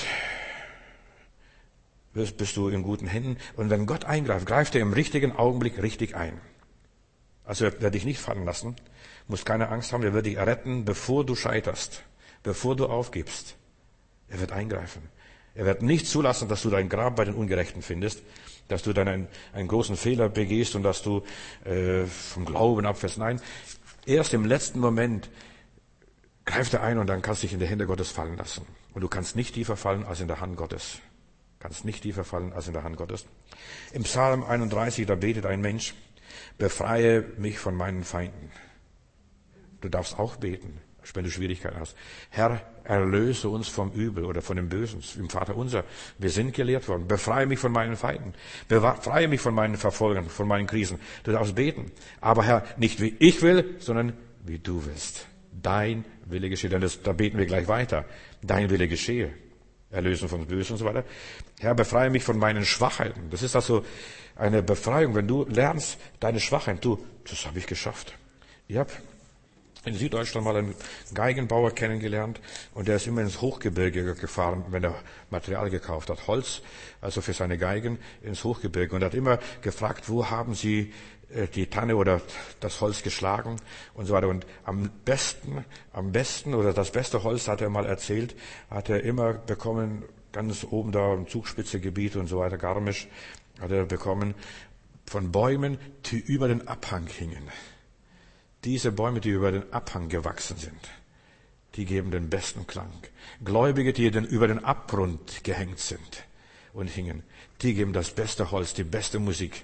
bist du in guten Händen. Und wenn Gott eingreift, greift er im richtigen Augenblick richtig ein. Also er wird dich nicht fallen lassen. Musst keine Angst haben, er wird dich retten, bevor du scheiterst, bevor du aufgibst. Er wird eingreifen. Er wird nicht zulassen, dass du dein Grab bei den Ungerechten findest, dass du dann einen, einen großen Fehler begehst und dass du äh, vom Glauben abfällst. Nein, erst im letzten Moment greift er ein und dann kannst du dich in die Hände Gottes fallen lassen. Und du kannst nicht tiefer fallen als in der Hand Gottes. Kannst nicht tiefer fallen als in der Hand Gottes. Im Psalm einunddreißig, da betet ein Mensch, befreie mich von meinen Feinden. Du darfst auch beten, wenn du Schwierigkeiten hast. Herr, erlöse uns vom Übel oder von dem Bösen, im Vater unser. Wir sind gelehrt worden. Befreie mich von meinen Feinden. Befreie mich von meinen Verfolgern, von meinen Krisen. Du darfst beten. Aber Herr, nicht wie ich will, sondern wie du willst. Dein Wille geschehe. Denn das, da beten wir gleich weiter. Dein Wille geschehe. Erlösen vom Bösen und so weiter. Herr, befreie mich von meinen Schwachheiten. Das ist also eine Befreiung, wenn du lernst, deine Schwachheiten, du, das habe ich geschafft. Ich habe in Süddeutschland mal einen Geigenbauer kennengelernt und der ist immer ins Hochgebirge gefahren, wenn er Material gekauft hat. Holz, also für seine Geigen, ins Hochgebirge. Und er hat immer gefragt, wo haben Sie die Tanne oder das Holz geschlagen und so weiter. Und am besten, am besten oder das beste Holz, hat er mal erzählt, hat er immer bekommen, ganz oben da im Zugspitzegebiet und so weiter, Garmisch, hat er bekommen von Bäumen, die über den Abhang hingen. Diese Bäume, die über den Abhang gewachsen sind, die geben den besten Klang. Gläubige, die dann über den Abgrund gehängt sind und hingen, die geben das beste Holz, die beste Musik.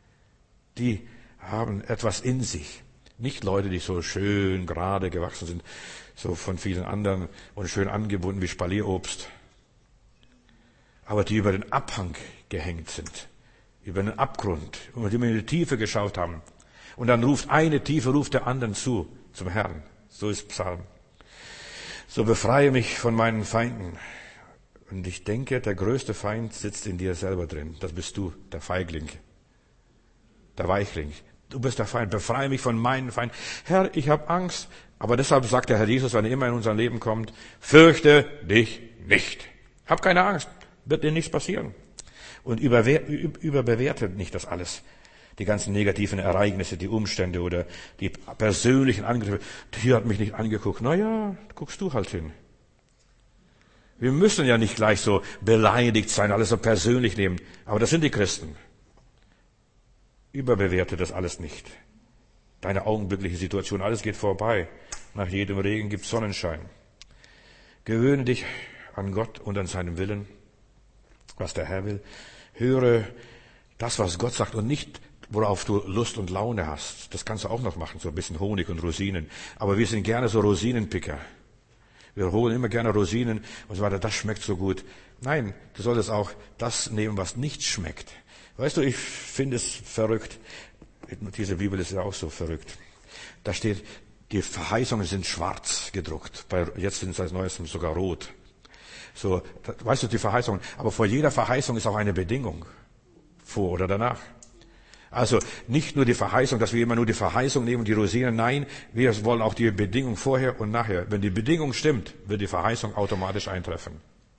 Die haben etwas in sich. Nicht Leute, die so schön gerade gewachsen sind, so von vielen anderen und schön angebunden wie Spalierobst. Aber die über den Abhang gehängt sind. über einen Abgrund, über den wir in die Tiefe geschaut haben. Und dann ruft eine Tiefe, ruft der anderen zu, zum Herrn. So ist Psalm. So befreie mich von meinen Feinden. Und ich denke, der größte Feind sitzt in dir selber drin. Das bist du, der Feigling, der Weichling. Du bist der Feind. Befreie mich von meinen Feinden. Herr, ich habe Angst. Aber deshalb sagt der Herr Jesus, wenn er immer in unser Leben kommt, fürchte dich nicht. Hab keine Angst. Wird dir nichts passieren. Und überbewertet nicht das alles. Die ganzen negativen Ereignisse, die Umstände oder die persönlichen Angriffe. Die hat mich nicht angeguckt. Na ja, guckst du halt hin. Wir müssen ja nicht gleich so beleidigt sein, alles so persönlich nehmen. Aber das sind die Christen. Überbewerte das alles nicht. Deine augenblickliche Situation, alles geht vorbei. Nach jedem Regen gibt Sonnenschein. Gewöhne dich an Gott und an seinen Willen, was der Herr will. Höre das, was Gott sagt und nicht, worauf du Lust und Laune hast. Das kannst du auch noch machen, so ein bisschen Honig und Rosinen. Aber wir sind gerne so Rosinenpicker. Wir holen immer gerne Rosinen und so weiter. Das schmeckt so gut. Nein, du solltest auch das nehmen, was nicht schmeckt. Weißt du, ich finde es verrückt. Diese Bibel ist ja auch so verrückt. Da steht, die Verheißungen sind schwarz gedruckt. Bei, jetzt sind sie als Neuestem sogar rot. So, da, weißt du, die Verheißungen. Aber vor jeder Verheißung ist auch eine Bedingung. Vor oder danach. Also nicht nur die Verheißung, dass wir immer nur die Verheißung nehmen, die Rosinen. Nein, wir wollen auch die Bedingung vorher und nachher. Wenn die Bedingung stimmt, wird die Verheißung automatisch eintreffen.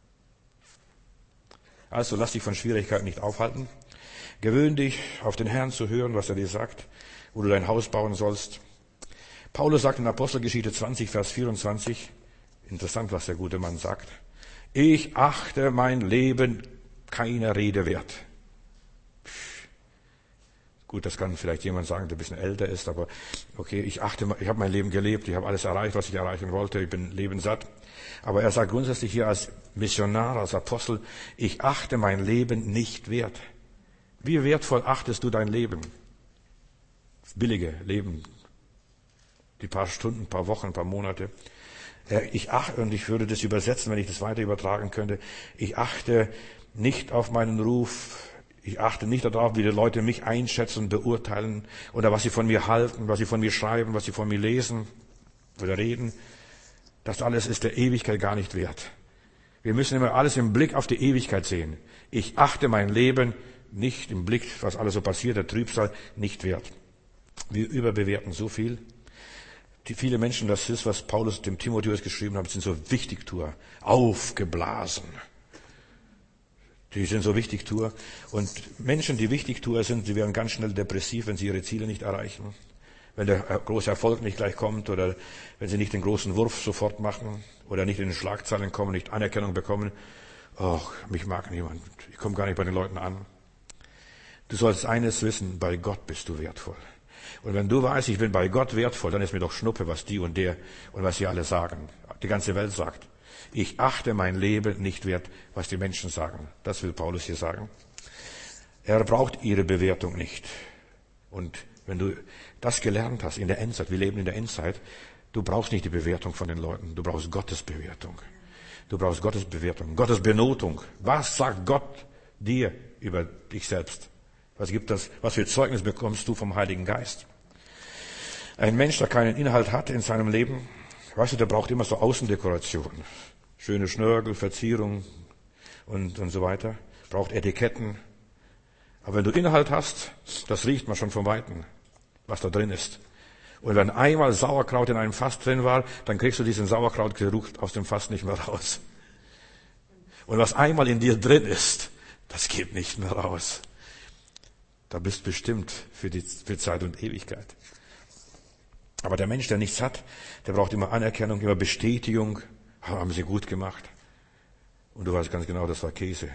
Also lass dich von Schwierigkeiten nicht aufhalten. Gewöhn dich, auf den Herrn zu hören, was er dir sagt, wo du dein Haus bauen sollst. Paulus sagt in Apostelgeschichte zwanzig, Vers vierundzwanzig, interessant, was der gute Mann sagt, ich achte mein Leben keiner Rede wert. Gut, das kann vielleicht jemand sagen, der ein bisschen älter ist, aber okay, ich achte, ich habe mein Leben gelebt, ich habe alles erreicht, was ich erreichen wollte, ich bin lebenssatt. Aber er sagt grundsätzlich hier als Missionar, als Apostel, ich achte mein Leben nicht wert. Wie wertvoll achtest du dein Leben? Das billige Leben, die paar Stunden, paar Wochen, paar Monate. Ich achte, und ich würde das übersetzen, wenn ich das weiter übertragen könnte, ich achte nicht auf meinen Ruf, ich achte nicht darauf, wie die Leute mich einschätzen, beurteilen oder was sie von mir halten, was sie von mir schreiben, was sie von mir lesen oder reden. Das alles ist der Ewigkeit gar nicht wert. Wir müssen immer alles im Blick auf die Ewigkeit sehen. Ich achte mein Leben nicht im Blick, was alles so passiert, der Trübsal, nicht wert. Wir überbewerten so viel. Die viele Menschen, das ist, was Paulus dem Timotheus geschrieben hat, sind so Wichtigtuer, aufgeblasen. Die sind so Wichtigtuer. Und Menschen, die Wichtigtuer sind, die werden ganz schnell depressiv, wenn sie ihre Ziele nicht erreichen. Wenn der große Erfolg nicht gleich kommt oder wenn sie nicht den großen Wurf sofort machen oder nicht in den Schlagzeilen kommen, nicht Anerkennung bekommen. Ach, mich mag niemand. Ich komme gar nicht bei den Leuten an. Du sollst eines wissen, bei Gott bist du wertvoll. Und wenn du weißt, ich bin bei Gott wertvoll, dann ist mir doch Schnuppe, was die und der und was sie alle sagen. Die ganze Welt sagt. Ich achte mein Leben nicht wert, was die Menschen sagen. Das will Paulus hier sagen. Er braucht ihre Bewertung nicht. Und wenn du das gelernt hast in der Endzeit, wir leben in der Endzeit, du brauchst nicht die Bewertung von den Leuten, du brauchst Gottes Bewertung. Du brauchst Gottes Bewertung, Gottes Benotung. Was sagt Gott dir über dich selbst? Was gibt das, was für Zeugnis bekommst du vom Heiligen Geist? Ein Mensch, der keinen Inhalt hat in seinem Leben, weißt du, der braucht immer so Außendekoration. Schöne Schnörkel, Verzierung und, und so weiter. Braucht Etiketten. Aber wenn du Inhalt hast, das riecht man schon von Weitem, was da drin ist. Und wenn einmal Sauerkraut in einem Fass drin war, dann kriegst du diesen Sauerkrautgeruch aus dem Fass nicht mehr raus. Und was einmal in dir drin ist, das geht nicht mehr raus. Da bist du bestimmt für die für Zeit und Ewigkeit. Aber der Mensch, der nichts hat, der braucht immer Anerkennung, immer Bestätigung. Haben sie gut gemacht. Und du weißt ganz genau, das war Käse.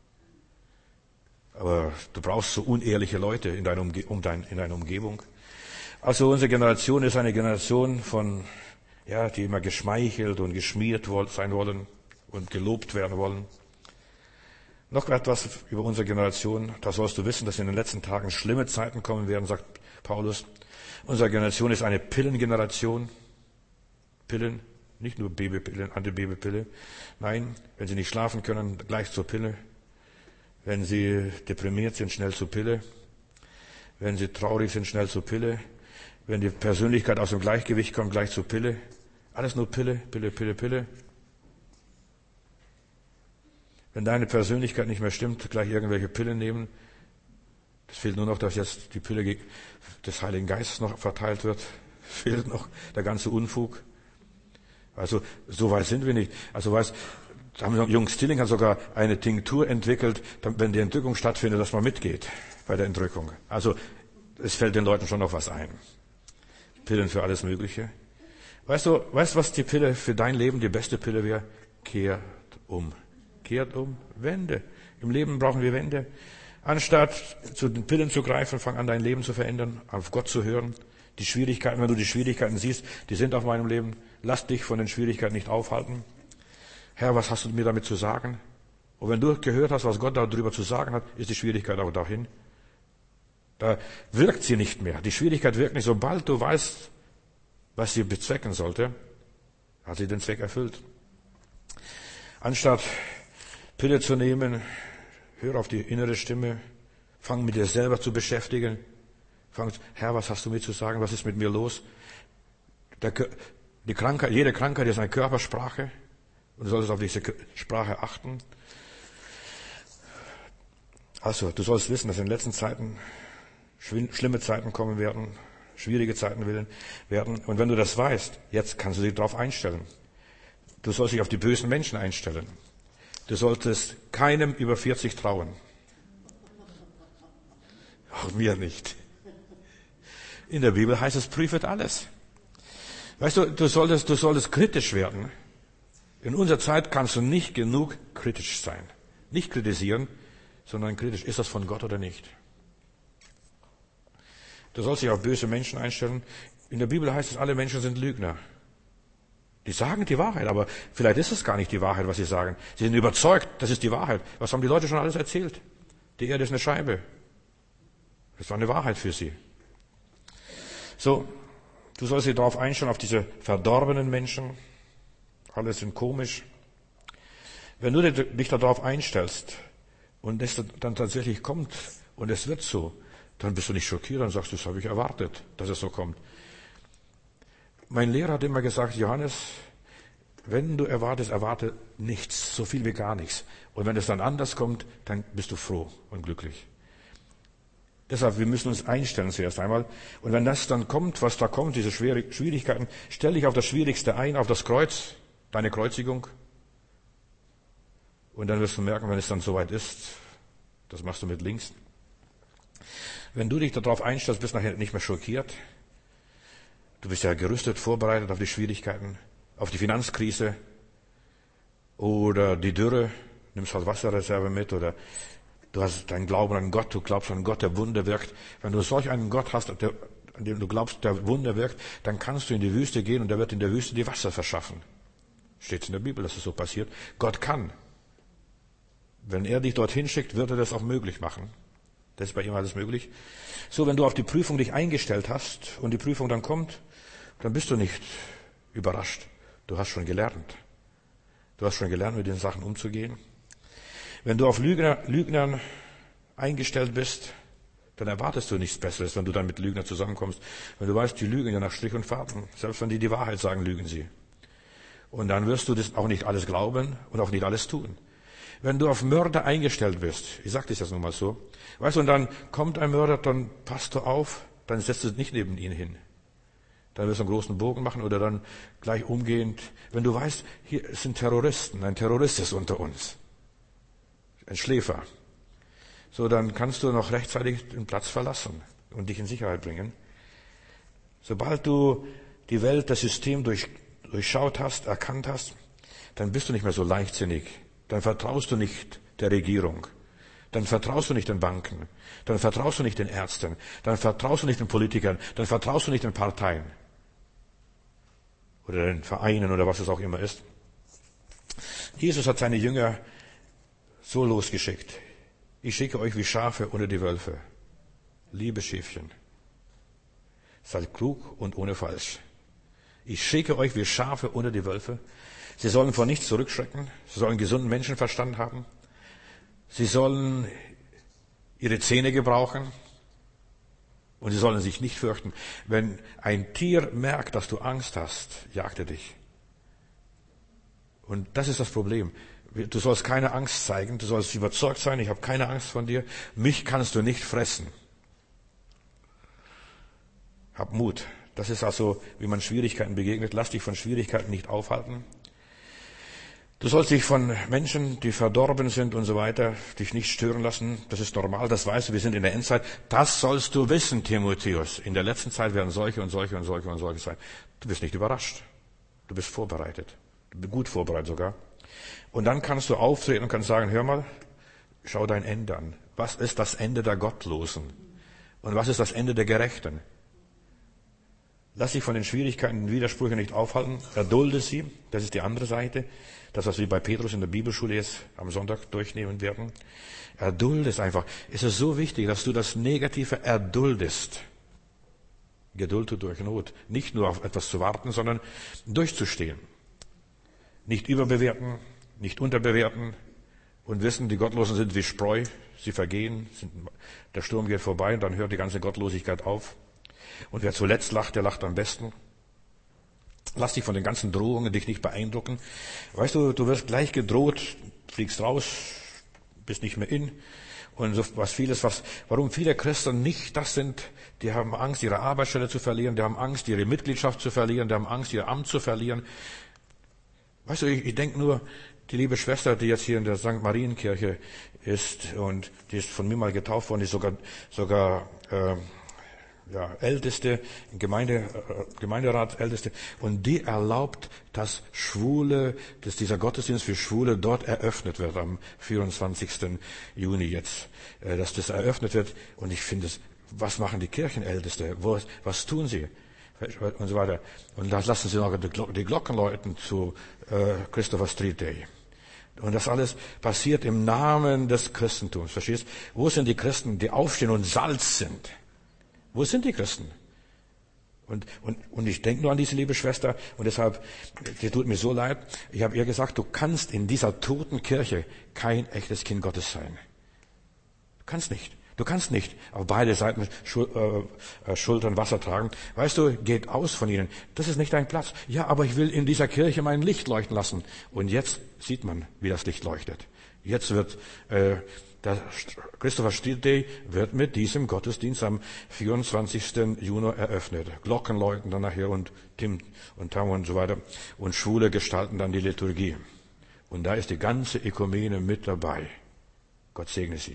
Aber du brauchst so unehrliche Leute in deiner, Umge- um dein, in deiner Umgebung. Also unsere Generation ist eine Generation von, ja, die immer geschmeichelt und geschmiert sein wollen und gelobt werden wollen. Noch etwas über unsere Generation. Da sollst du wissen, dass in den letzten Tagen schlimme Zeiten kommen werden, sagt Paulus. Unsere Generation ist eine Pillengeneration. Pillen, nicht nur Babypillen, Antibabypille. Nein, wenn sie nicht schlafen können, gleich zur Pille. Wenn Sie deprimiert sind, schnell zur Pille. Wenn Sie traurig sind, schnell zur Pille. Wenn die Persönlichkeit aus dem Gleichgewicht kommt, gleich zur Pille. Alles nur Pille, Pille, Pille, Pille. Wenn deine Persönlichkeit nicht mehr stimmt, gleich irgendwelche Pillen nehmen. Es fehlt nur noch, dass jetzt die Pille des Heiligen Geistes noch verteilt wird. Es fehlt noch der ganze Unfug. Also, so weit sind wir nicht. Also, weiß, da haben Jungs Stilling hat sogar eine Tinktur entwickelt, wenn die Entrückung stattfindet, dass man mitgeht bei der Entrückung. Also, es fällt den Leuten schon noch was ein. Pillen für alles Mögliche. Weißt du, weißt du, was die Pille für dein Leben, die beste Pille wäre? Kehrt um. Kehrt um. Wende. Im Leben brauchen wir Wende. Anstatt zu den Pillen zu greifen, fang an, dein Leben zu verändern, auf Gott zu hören. Die Schwierigkeiten, wenn du die Schwierigkeiten siehst, die sind auf meinem Leben, lass dich von den Schwierigkeiten nicht aufhalten. Herr, was hast du mir damit zu sagen? Und wenn du gehört hast, was Gott darüber zu sagen hat, ist die Schwierigkeit auch dahin. Da wirkt sie nicht mehr. Die Schwierigkeit wirkt nicht. Sobald du weißt, was sie bezwecken sollte, hat sie den Zweck erfüllt. Anstatt Pille zu nehmen, hör auf die innere Stimme, fang mit dir selber zu beschäftigen. Fang, Herr, was hast du mir zu sagen? Was ist mit mir los? Der, die Krankheit, jede Krankheit ist eine Körpersprache. Und du solltest auf diese Sprache achten. Also, du sollst wissen, dass in den letzten Zeiten schlimme Zeiten kommen werden, schwierige Zeiten werden. Und wenn du das weißt, jetzt kannst du dich darauf einstellen. Du sollst dich auf die bösen Menschen einstellen. Du solltest keinem über vierzig trauen. Auch mir nicht. In der Bibel heißt es, prüfet alles. Weißt du, du solltest, du solltest kritisch werden. In unserer Zeit kannst du nicht genug kritisch sein. Nicht kritisieren, sondern kritisch. Ist das von Gott oder nicht? Du sollst dich auf böse Menschen einstellen. In der Bibel heißt es, alle Menschen sind Lügner. Die sagen die Wahrheit, aber vielleicht ist es gar nicht die Wahrheit, was sie sagen. Sie sind überzeugt, das ist die Wahrheit. Was haben die Leute schon alles erzählt? Die Erde ist eine Scheibe. Das war eine Wahrheit für sie. So, du sollst dich darauf einstellen, auf diese verdorbenen Menschen. Alle sind komisch. Wenn du dich darauf einstellst und es dann tatsächlich kommt und es wird so, dann bist du nicht schockiert, dann sagst du, das habe ich erwartet, dass es so kommt. Mein Lehrer hat immer gesagt, Johannes, wenn du erwartest, erwarte nichts, so viel wie gar nichts. Und wenn es dann anders kommt, dann bist du froh und glücklich. Deshalb, wir müssen uns einstellen zuerst einmal. Und wenn das dann kommt, was da kommt, diese Schwierigkeiten, stell dich auf das Schwierigste ein, auf das Kreuz, deine Kreuzigung. Und dann wirst du merken, wenn es dann soweit ist, das machst du mit links. Wenn du dich darauf einstellst, bist du nachher nicht mehr schockiert. Du bist ja gerüstet, vorbereitet auf die Schwierigkeiten, auf die Finanzkrise oder die Dürre. Nimmst halt Wasserreserve mit oder du hast deinen Glauben an Gott, du glaubst an Gott, der Wunder wirkt. Wenn du solch einen Gott hast, der, an dem du glaubst, der Wunder wirkt, dann kannst du in die Wüste gehen und der wird in der Wüste die Wasser verschaffen. Steht in der Bibel, dass es so passiert. Gott kann. Wenn er dich dorthin schickt, wird er das auch möglich machen. Das ist bei ihm alles möglich. So, wenn du auf die Prüfung dich eingestellt hast und die Prüfung dann kommt, dann bist du nicht überrascht. Du hast schon gelernt. Du hast schon gelernt, mit den Sachen umzugehen. Wenn du auf Lügner, Lügnern eingestellt bist, dann erwartest du nichts Besseres, wenn du dann mit Lügnern zusammenkommst. Wenn du weißt, die lügen ja nach Strich und Faden. Selbst wenn die die Wahrheit sagen, lügen sie. Und dann wirst du das auch nicht alles glauben und auch nicht alles tun. Wenn du auf Mörder eingestellt bist, ich sage das jetzt nun mal so, weißt du, und dann kommt ein Mörder, dann passt du auf, dann setzt du nicht neben ihn hin. Dann wirst du einen großen Bogen machen oder dann gleich umgehend. Wenn du weißt, hier sind Terroristen, ein Terrorist ist unter uns, ein Schläfer, so dann kannst du noch rechtzeitig den Platz verlassen und dich in Sicherheit bringen. Sobald du die Welt, das System durch, durchschaut hast, erkannt hast, dann bist du nicht mehr so leichtsinnig. Dann vertraust du nicht der Regierung. Dann vertraust du nicht den Banken. Dann vertraust du nicht den Ärzten. Dann vertraust du nicht den Politikern. Dann vertraust du nicht den Parteien. Oder den Vereinen oder was es auch immer ist. Jesus hat seine Jünger so losgeschickt. Ich schicke euch wie Schafe unter die Wölfe. Liebe Schäfchen, seid klug und ohne Falsch. Ich schicke euch wie Schafe unter die Wölfe. Sie sollen vor nichts zurückschrecken. Sie sollen gesunden Menschenverstand haben. Sie sollen ihre Zähne gebrauchen und sie sollen sich nicht fürchten. Wenn ein Tier merkt, dass du Angst hast, jagt er dich. Und das ist das Problem. Du sollst keine Angst zeigen, du sollst überzeugt sein, ich habe keine Angst von dir, mich kannst du nicht fressen. Hab Mut. Das ist also, wie man Schwierigkeiten begegnet. Lass dich von Schwierigkeiten nicht aufhalten. Du sollst dich von Menschen, die verdorben sind und so weiter, dich nicht stören lassen. Das ist normal, das weißt du, wir sind in der Endzeit. Das sollst du wissen, Timotheus. In der letzten Zeit werden solche und solche und solche und solche sein. Du bist nicht überrascht. Du bist vorbereitet. Du bist gut vorbereitet sogar. Und dann kannst du auftreten und kannst sagen, hör mal, schau dein Ende an. Was ist das Ende der Gottlosen? Und was ist das Ende der Gerechten? Lass dich von den Schwierigkeiten und Widersprüchen nicht aufhalten. Erdulde sie. Das ist die andere Seite. Das, was wir bei Petrus in der Bibelschule jetzt am Sonntag durchnehmen werden. Erdulde es einfach. Es ist so wichtig, dass du das Negative erduldest. Geduld tut durch Not. Nicht nur auf etwas zu warten, sondern durchzustehen. Nicht überbewerten, nicht unterbewerten und wissen, die Gottlosen sind wie Spreu. Sie vergehen. Der Sturm geht vorbei und dann hört die ganze Gottlosigkeit auf. Und wer zuletzt lacht, der lacht am besten. Lass dich von den ganzen Drohungen dich nicht beeindrucken. Weißt du, du wirst gleich gedroht, fliegst raus, bist nicht mehr in. Und so was vieles, was, warum viele Christen nicht das sind, die haben Angst, ihre Arbeitsstelle zu verlieren, die haben Angst, ihre Mitgliedschaft zu verlieren, die haben Angst, ihr Amt zu verlieren. Weißt du, ich, ich denke nur, die liebe Schwester, die jetzt hier in der Sankt Marienkirche ist und die ist von mir mal getauft worden, ist sogar, sogar, äh, ja, Älteste, Gemeinde, Gemeinderat Älteste, und die erlaubt, dass Schwule, dass dieser Gottesdienst für Schwule dort eröffnet wird am vierundzwanzigsten Juni jetzt, dass das eröffnet wird. Und ich finde es, was machen die Kirchenälteste? Was, was tun sie? Und so weiter. Und da lassen sie noch die Glocken läuten zu äh, Christopher Street Day. Und das alles passiert im Namen des Christentums. Verstehst? Wo sind die Christen, die aufstehen und Salz sind? Wo sind die Christen? Und, und, und ich denke nur an diese liebe Schwester und deshalb, die tut mir so leid. Ich habe ihr gesagt, du kannst in dieser toten Kirche kein echtes Kind Gottes sein. Du kannst nicht. Du kannst nicht auf beide Seiten Schul, äh, Schultern Wasser tragen. Weißt du, geht aus von ihnen. Das ist nicht dein Platz. Ja, aber ich will in dieser Kirche mein Licht leuchten lassen. Und jetzt sieht man, wie das Licht leuchtet. Jetzt wird äh, der Christopher Street Day wird mit diesem Gottesdienst am vierundzwanzigsten Juni eröffnet. Glocken läuten dann nachher und Tim und Tam und so weiter. Und Schwule gestalten dann die Liturgie. Und da ist die ganze Ökumene mit dabei. Gott segne sie.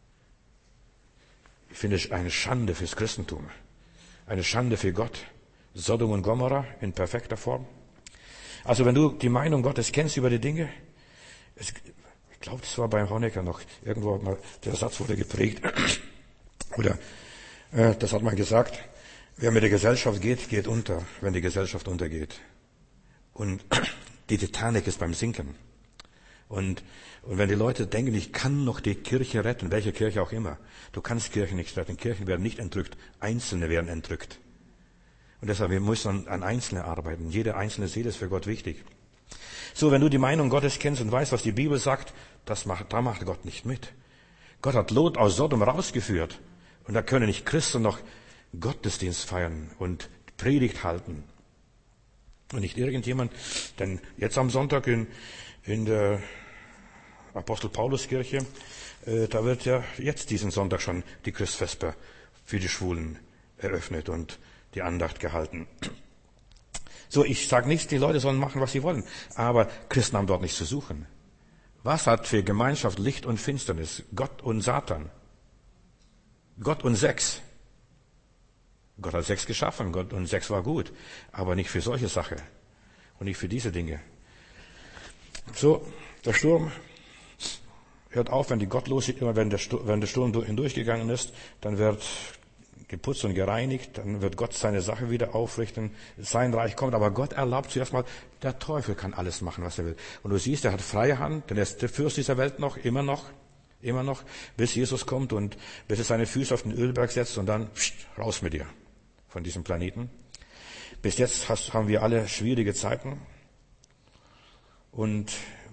Ich finde es eine Schande fürs Christentum. Eine Schande für Gott. Sodom und Gomorra in perfekter Form. Also wenn du die Meinung Gottes kennst über die Dinge, es, ich glaube, das war bei Honecker noch irgendwo mal, der Satz wurde geprägt. Oder äh, das hat man gesagt, wer mit der Gesellschaft geht, geht unter, wenn die Gesellschaft untergeht. Und die Titanic ist beim Sinken. Und, und wenn die Leute denken, ich kann noch die Kirche retten, welche Kirche auch immer, du kannst Kirchen nicht retten. Kirchen werden nicht entrückt, Einzelne werden entrückt. Und deshalb, wir müssen an Einzelne arbeiten. Jede einzelne Seele ist für Gott wichtig. So, wenn du die Meinung Gottes kennst und weißt, was die Bibel sagt, das macht, da macht Gott nicht mit. Gott hat Lot aus Sodom rausgeführt. Und da können nicht Christen noch Gottesdienst feiern und Predigt halten. Und nicht irgendjemand, denn jetzt am Sonntag in, in der Apostel Paulus Kirche, äh, da wird ja jetzt diesen Sonntag schon die Christvesper für die Schwulen eröffnet und die Andacht gehalten. So, ich sage nicht, die Leute sollen machen, was sie wollen, aber Christen haben dort nichts zu suchen. Was hat für Gemeinschaft Licht und Finsternis? Gott und Satan. Gott und Sex. Gott hat Sex geschaffen, Gott und Sex war gut, aber nicht für solche Sache und nicht für diese Dinge. So, der Sturm hört auf, wenn die Gottlose, immer wenn der Sturm, wenn der Sturm hindurchgegangen ist, dann wird geputzt und gereinigt, dann wird Gott seine Sache wieder aufrichten, sein Reich kommt, aber Gott erlaubt zuerst mal, der Teufel kann alles machen, was er will. Und du siehst, er hat freie Hand, denn er ist der Fürst dieser Welt noch, immer noch, immer noch, bis Jesus kommt und bis er seine Füße auf den Ölberg setzt und dann pst, raus mit dir von diesem Planeten. Bis jetzt hast, haben wir alle schwierige Zeiten und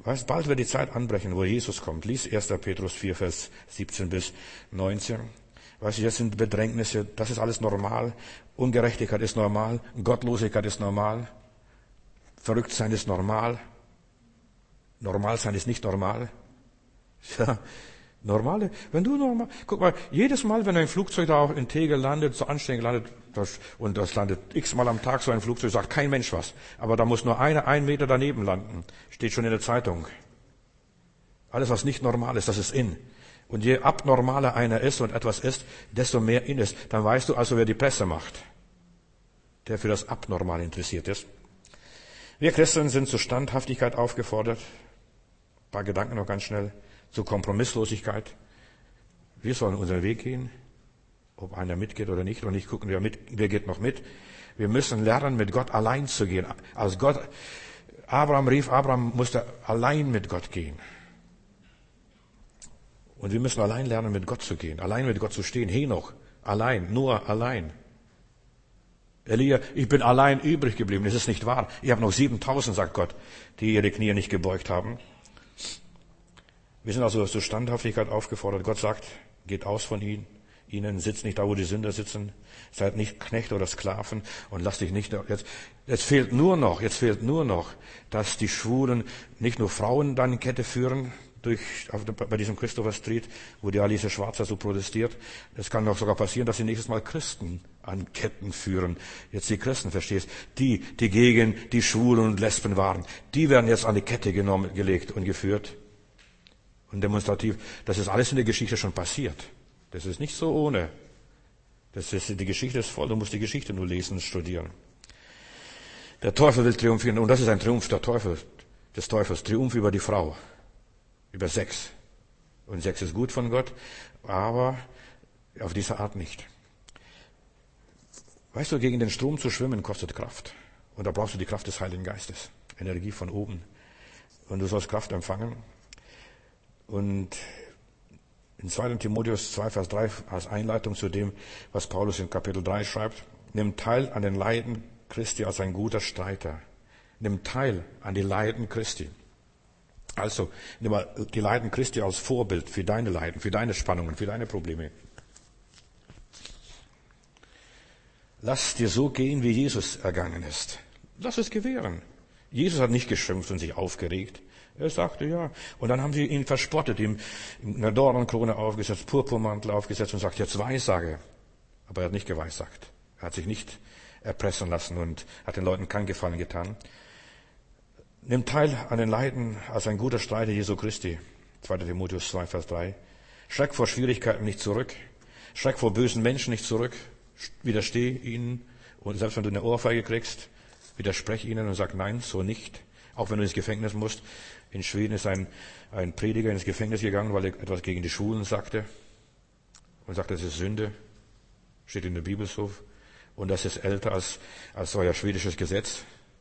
Weißt, bald wird die Zeit anbrechen, wo Jesus kommt. Lies erster Petrus vier, Vers siebzehn bis neunzehn. Weißt du, jetzt sind Bedrängnisse, das ist alles normal. Ungerechtigkeit ist normal. Gottlosigkeit ist normal. Verrücktsein ist normal. Normalsein ist nicht normal. Ja, normale, wenn du normal, guck mal, jedes Mal, wenn ein Flugzeug da in Tegel landet, so anständig landet, das, und das landet x-mal am Tag so ein Flugzeug, sagt kein Mensch was. Aber da muss nur einer ein Meter daneben landen. Steht schon in der Zeitung. Alles, was nicht normal ist, das ist in. Und je abnormaler einer ist und etwas ist, desto mehr in ist. Dann weißt du also, wer die Presse macht. Der für das Abnormale interessiert ist. Wir Christen sind zur Standhaftigkeit aufgefordert. Ein paar Gedanken noch ganz schnell. Zur Kompromisslosigkeit. Wir sollen unseren Weg gehen, ob einer mitgeht oder nicht, und nicht gucken, wer, mit, wer geht noch mit. Wir müssen lernen, mit Gott allein zu gehen. Als Gott Abraham rief, Abraham musste allein mit Gott gehen. Und wir müssen allein lernen, mit Gott zu gehen, allein mit Gott zu stehen. Henoch, allein, nur allein. Elia, ich bin allein übrig geblieben. Das ist nicht wahr. Ich habe noch siebentausend, sagt Gott, die ihre Knie nicht gebeugt haben. Wir sind also zur Standhaftigkeit aufgefordert. Gott sagt, geht aus von ihnen, ihnen, sitzt nicht da, wo die Sünder sitzen, seid nicht Knechte oder Sklaven und lasst dich nicht, jetzt, jetzt fehlt nur noch, jetzt fehlt nur noch, dass die Schwulen nicht nur Frauen dann in Kette führen, durch, auf, bei diesem Christopher Street, wo die Alice Schwarzer so protestiert. Es kann auch sogar passieren, dass sie nächstes Mal Christen an Ketten führen. Jetzt die Christen, verstehst? Die, die gegen die Schwulen und Lesben waren, die werden jetzt an die Kette genommen, gelegt und geführt. Und demonstrativ, das ist alles in der Geschichte schon passiert. Das ist nicht so ohne. Das ist, die Geschichte ist voll, du musst die Geschichte nur lesen und studieren. Der Teufel will triumphieren, und das ist ein Triumph der Teufel, des Teufels, Triumph über die Frau, über Sex. Und Sex ist gut von Gott, aber auf diese Art nicht. Weißt du, gegen den Strom zu schwimmen kostet Kraft. Und da brauchst du die Kraft des Heiligen Geistes, Energie von oben. Und du sollst Kraft empfangen. Und in zweiter Timotheus zwei, Vers drei als Einleitung zu dem, was Paulus in Kapitel drei schreibt, nimm teil an den Leiden Christi als ein guter Streiter. Nimm teil an die Leiden Christi. Also, nimm mal die Leiden Christi als Vorbild für deine Leiden, für deine Spannungen, für deine Probleme. Lass dir so gehen, wie Jesus ergangen ist. Lass es gewähren. Jesus hat nicht geschimpft und sich aufgeregt. Er sagte ja. Und dann haben sie ihn verspottet, ihm eine Dornenkrone aufgesetzt, Purpurmantel aufgesetzt und sagt, jetzt Weissage. Aber er hat nicht geweissagt. Er hat sich nicht erpressen lassen und hat den Leuten keinen Gefallen getan. Nimm teil an den Leiden als ein guter Streiter Jesu Christi. zweiter Timotheus zwei, Vers drei. Schreck vor Schwierigkeiten nicht zurück. Schreck vor bösen Menschen nicht zurück. Widersteh ihnen. Und selbst wenn du eine Ohrfeige kriegst, widersprech ihnen und sag nein, so nicht. Auch wenn du ins Gefängnis musst. In Schweden ist ein, ein Prediger ins Gefängnis gegangen, weil er etwas gegen die Schwulen sagte. Und sagte, das ist Sünde. Steht in der Bibel so. Und das ist älter als, als euer schwedisches Gesetz.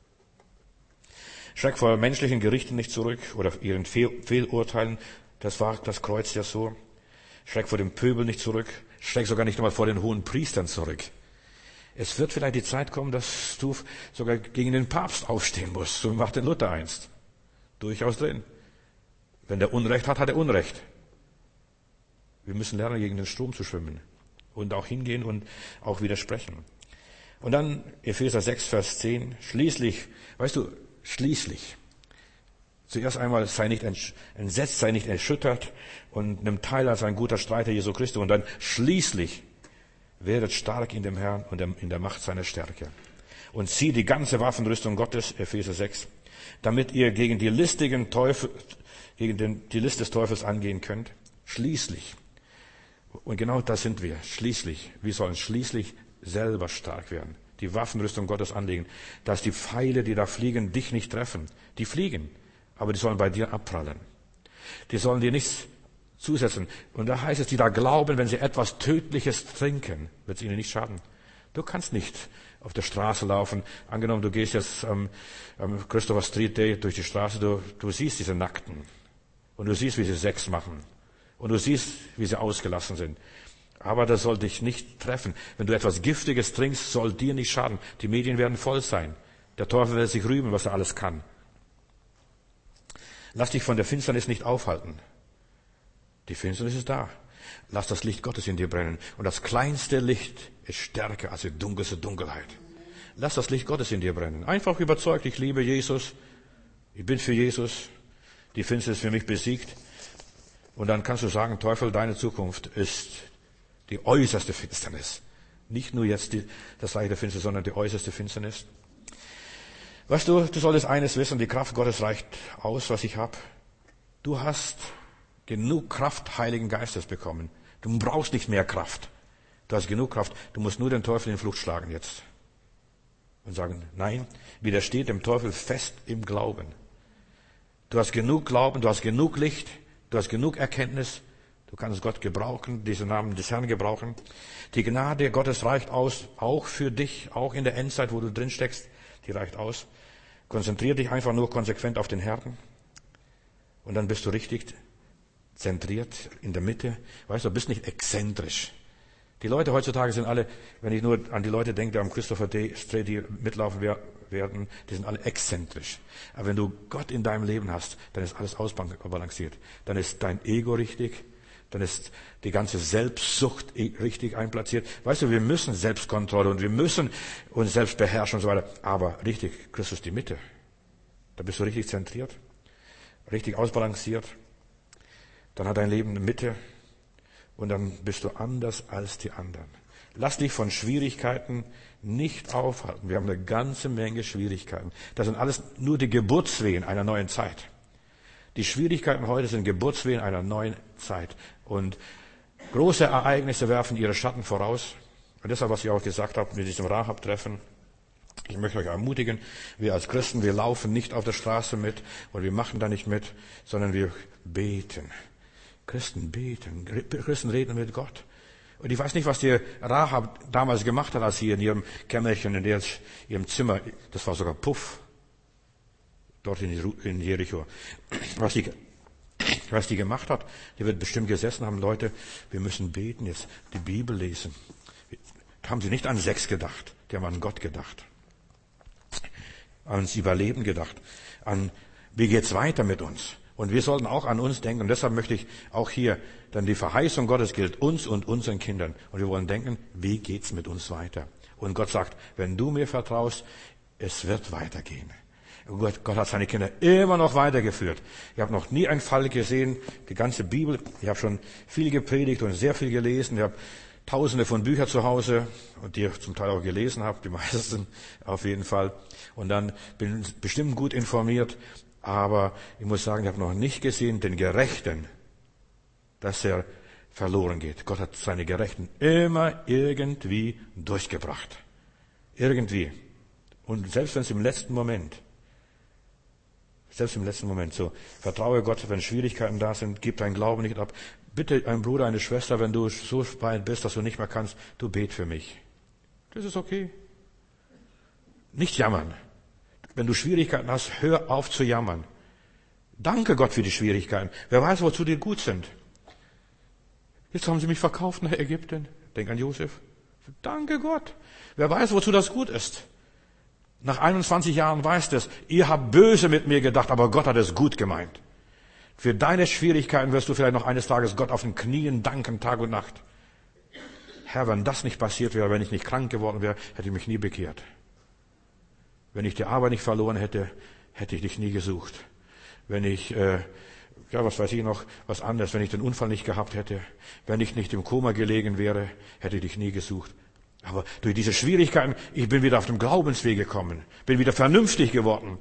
Schreck vor menschlichen Gerichten nicht zurück oder ihren Fehl, Fehlurteilen. Das war das Kreuz ja so. Schreck vor dem Pöbel nicht zurück. Schreck sogar nicht einmal vor den hohen Priestern zurück. Es wird vielleicht die Zeit kommen, dass du sogar gegen den Papst aufstehen musst. So macht der Luther einst. Durchaus drin. Wenn der Unrecht hat, hat er Unrecht. Wir müssen lernen, gegen den Strom zu schwimmen. Und auch hingehen und auch widersprechen. Und dann Epheser sechs, Vers zehn. Schließlich, weißt du, schließlich. Zuerst einmal sei nicht entsetzt, sei nicht erschüttert und nimm teil als ein guter Streiter Jesu Christi. Und dann schließlich werdet stark in dem Herrn und in der Macht seiner Stärke. Und zieh die ganze Waffenrüstung Gottes, Epheser sechs, damit ihr gegen die listigen Teufel, gegen den, die List des Teufels angehen könnt. Schließlich. Und genau das sind wir. Schließlich. Wir sollen schließlich selber stark werden. Die Waffenrüstung Gottes anlegen. Dass die Pfeile, die da fliegen, dich nicht treffen. Die fliegen. Aber die sollen bei dir abprallen. Die sollen dir nichts zusetzen. Und da heißt es, die da glauben, wenn sie etwas Tödliches trinken, wird es ihnen nicht schaden. Du kannst nicht auf der Straße laufen. Angenommen, du gehst jetzt am, am Christopher Street Day durch die Straße, du, du siehst diese Nackten. Und du siehst, wie sie Sex machen. Und du siehst, wie sie ausgelassen sind. Aber das soll dich nicht treffen. Wenn du etwas Giftiges trinkst, soll dir nicht schaden. Die Medien werden voll sein. Der Teufel wird sich rühmen, was er alles kann. Lass dich von der Finsternis nicht aufhalten. Die Finsternis ist da. Lass das Licht Gottes in dir brennen. Und das kleinste Licht ist stärker als die dunkelste Dunkelheit. Lass das Licht Gottes in dir brennen. Einfach überzeugt, ich liebe Jesus. Ich bin für Jesus. Die Finsternis ist für mich besiegt. Und dann kannst du sagen, Teufel, deine Zukunft ist die äußerste Finsternis. Nicht nur jetzt die, das Reich der Finsternis, sondern die äußerste Finsternis. Weißt du, du solltest eines wissen, die Kraft Gottes reicht aus, was ich habe. Du hast genug Kraft Heiligen Geistes bekommen. Du brauchst nicht mehr Kraft. Du hast genug Kraft. Du musst nur den Teufel in Flucht schlagen jetzt. Und sagen, nein, widersteht dem Teufel fest im Glauben. Du hast genug Glauben, du hast genug Licht, du hast genug Erkenntnis. Du kannst Gott gebrauchen, diesen Namen des Herrn gebrauchen. Die Gnade Gottes reicht aus, auch für dich, auch in der Endzeit, wo du drin steckst. Die reicht aus. Konzentrier dich einfach nur konsequent auf den Herrn. Und dann bist du richtig zentriert in der Mitte. Weißt du, du bist nicht exzentrisch. Die Leute heutzutage sind alle, wenn ich nur an die Leute denke, die am Christopher Street, die mitlaufen werden, die sind alle exzentrisch. Aber wenn du Gott in deinem Leben hast, dann ist alles ausbalanciert. Dann ist dein Ego richtig. Dann ist die ganze Selbstsucht richtig einplatziert. Weißt du, wir müssen Selbstkontrolle und wir müssen uns selbst beherrschen und so weiter. Aber richtig, Christus die Mitte. Da bist du richtig zentriert, richtig ausbalanciert. Dann hat dein Leben eine Mitte und dann bist du anders als die anderen. Lass dich von Schwierigkeiten nicht aufhalten. Wir haben eine ganze Menge Schwierigkeiten. Das sind alles nur die Geburtswehen einer neuen Zeit. Die Schwierigkeiten heute sind Geburtswehen einer neuen Zeit. Und große Ereignisse werfen ihre Schatten voraus. Und deshalb, was ich auch gesagt habe, mit diesem Rahab-Treffen, ich möchte euch ermutigen, wir als Christen, wir laufen nicht auf der Straße mit und wir machen da nicht mit, sondern wir beten. Christen beten, Christen reden mit Gott. Und ich weiß nicht, was die Rahab damals gemacht hat, als sie in ihrem Kämmerchen, in ihrem Zimmer, das war sogar Puff, dort in Jericho, was die, was die gemacht hat. Die wird bestimmt gesessen haben, Leute, wir müssen beten, jetzt die Bibel lesen. Da haben sie nicht an Sex gedacht, die haben an Gott gedacht. Ans Überleben gedacht, an wie geht's weiter mit uns. Und wir sollten auch an uns denken. Und deshalb möchte ich auch hier, dann die Verheißung Gottes gilt uns und unseren Kindern. Und wir wollen denken, wie geht's mit uns weiter? Und Gott sagt, wenn du mir vertraust, es wird weitergehen. Und Gott, Gott hat seine Kinder immer noch weitergeführt. Ich habe noch nie einen Fall gesehen, die ganze Bibel. Ich habe schon viel gepredigt und sehr viel gelesen. Ich habe Tausende von Büchern zu Hause und die zum Teil auch gelesen habe, die meisten auf jeden Fall. Und dann bin ich bestimmt gut informiert. Aber ich muss sagen, ich habe noch nicht gesehen, den Gerechten, dass er verloren geht. Gott hat seine Gerechten immer irgendwie durchgebracht. Irgendwie. Und selbst wenn es im letzten Moment, selbst im letzten Moment so, vertraue Gott, wenn Schwierigkeiten da sind, gib deinen Glauben nicht ab. Bitte ein Bruder, eine Schwester, wenn du so weit bist, dass du nicht mehr kannst, du bet für mich. Das ist okay. Nicht jammern. Wenn du Schwierigkeiten hast, hör auf zu jammern. Danke Gott für die Schwierigkeiten. Wer weiß, wozu die gut sind. Jetzt haben sie mich verkauft nach Ägypten. Denk an Josef. Danke Gott. Wer weiß, wozu das gut ist. Nach einundzwanzig Jahren weißt es, ihr habt böse mit mir gedacht, aber Gott hat es gut gemeint. Für deine Schwierigkeiten wirst du vielleicht noch eines Tages Gott auf den Knien danken, Tag und Nacht. Herr, wenn das nicht passiert wäre, wenn ich nicht krank geworden wäre, hätte ich mich nie bekehrt. Wenn ich die Arbeit nicht verloren hätte, hätte ich dich nie gesucht. Wenn ich, äh, ja, was weiß ich noch, was anderes, wenn ich den Unfall nicht gehabt hätte, wenn ich nicht im Koma gelegen wäre, hätte ich dich nie gesucht. Aber durch diese Schwierigkeiten, ich bin wieder auf dem Glaubensweg gekommen, bin wieder vernünftig geworden.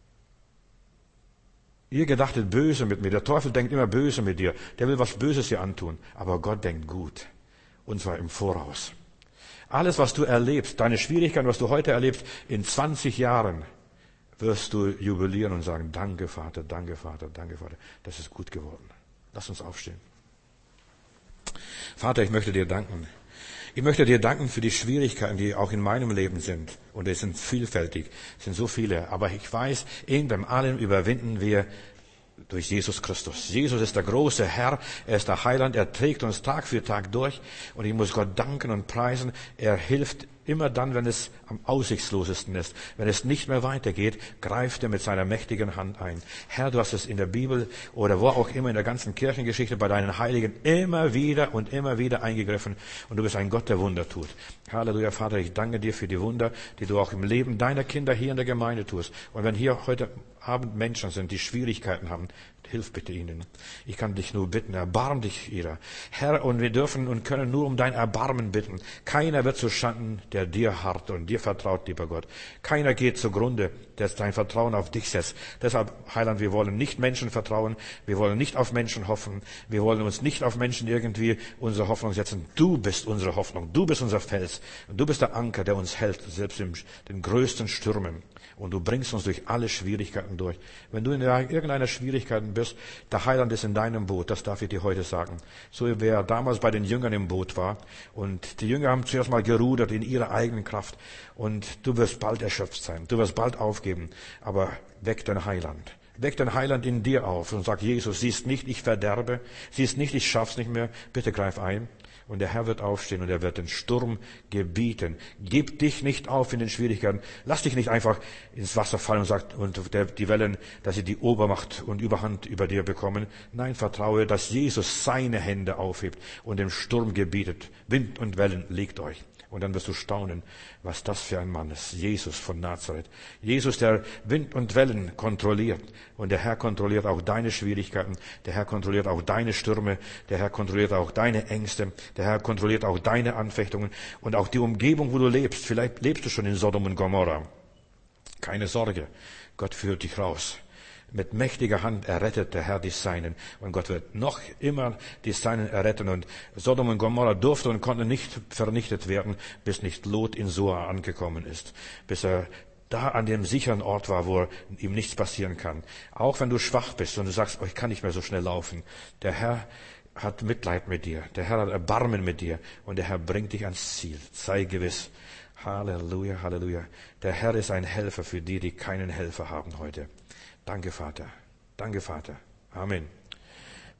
Ihr gedachtet böse mit mir, der Teufel denkt immer böse mit dir, der will was Böses dir antun, aber Gott denkt gut, und zwar im Voraus. Alles, was du erlebst, deine Schwierigkeiten, was du heute erlebst, in zwanzig Jahren wirst du jubilieren und sagen, danke Vater, danke Vater, danke Vater, das ist gut geworden. Lass uns aufstehen. Vater, ich möchte dir danken. Ich möchte dir danken für die Schwierigkeiten, die auch in meinem Leben sind. Und es sind vielfältig, es sind so viele. Aber ich weiß, in beim Allem überwinden wir durch Jesus Christus. Jesus ist der große Herr, er ist der Heiland, er trägt uns Tag für Tag durch. Und ich muss Gott danken und preisen. Er hilft Immer dann, wenn es am aussichtslosesten ist, wenn es nicht mehr weitergeht, greift er mit seiner mächtigen Hand ein. Herr, du hast es in der Bibel oder wo auch immer in der ganzen Kirchengeschichte bei deinen Heiligen immer wieder und immer wieder eingegriffen und du bist ein Gott, der Wunder tut. Halleluja, Vater, ich danke dir für die Wunder, die du auch im Leben deiner Kinder hier in der Gemeinde tust. Und wenn hier heute Abend Menschen sind, die Schwierigkeiten haben, hilf bitte ihnen. Ich kann dich nur bitten, erbarm dich ihrer. Herr, und wir dürfen und können nur um dein Erbarmen bitten. Keiner wird zu Schanden, der dir harrt und dir vertraut, lieber Gott. Keiner geht zugrunde, der sein Vertrauen auf dich setzt. Deshalb, Heiland, wir wollen nicht Menschen vertrauen. Wir wollen nicht auf Menschen hoffen. Wir wollen uns nicht auf Menschen irgendwie unsere Hoffnung setzen. Du bist unsere Hoffnung. Du bist unser Fels. Und du bist der Anker, der uns hält, selbst in den größten Stürmen. Und du bringst uns durch alle Schwierigkeiten durch. Wenn du in irgendeiner Schwierigkeit bist, der Heiland ist in deinem Boot. Das darf ich dir heute sagen. So wie er damals bei den Jüngern im Boot war. Und die Jünger haben zuerst mal gerudert in ihrer eigenen Kraft. Und du wirst bald erschöpft sein. Du wirst bald aufgeben. Aber weck den Heiland. Weck den Heiland in dir auf und sag, Jesus, siehst nicht, ich verderbe. Siehst nicht, ich schaff's nicht mehr. Bitte greif ein. Und der Herr wird aufstehen und er wird den Sturm gebieten. Gib dich nicht auf in den Schwierigkeiten. Lass dich nicht einfach ins Wasser fallen und sagt, und der, die Wellen, dass sie die Obermacht und Überhand über dir bekommen. Nein, vertraue, dass Jesus seine Hände aufhebt und dem Sturm gebietet. Wind und Wellen, legt euch. Und dann wirst du staunen, was das für ein Mann ist. Jesus von Nazareth. Jesus, der Wind und Wellen kontrolliert. Und der Herr kontrolliert auch deine Schwierigkeiten. Der Herr kontrolliert auch deine Stürme. Der Herr kontrolliert auch deine Ängste. Der Herr kontrolliert auch deine Anfechtungen. Und auch die Umgebung, wo du lebst. Vielleicht lebst du schon in Sodom und Gomorra. Keine Sorge. Gott führt dich raus. Mit mächtiger Hand errettet der Herr die Seinen. Und Gott wird noch immer die Seinen erretten. Und Sodom und Gomorra durfte und konnte nicht vernichtet werden, bis nicht Lot in Soar angekommen ist. Bis er da an dem sicheren Ort war, wo ihm nichts passieren kann. Auch wenn du schwach bist und du sagst, oh, ich kann nicht mehr so schnell laufen. Der Herr hat Mitleid mit dir. Der Herr hat Erbarmen mit dir. Und der Herr bringt dich ans Ziel. Sei gewiss. Halleluja, Halleluja. Der Herr ist ein Helfer für die, die keinen Helfer haben heute. Danke, Vater. Danke, Vater. Amen.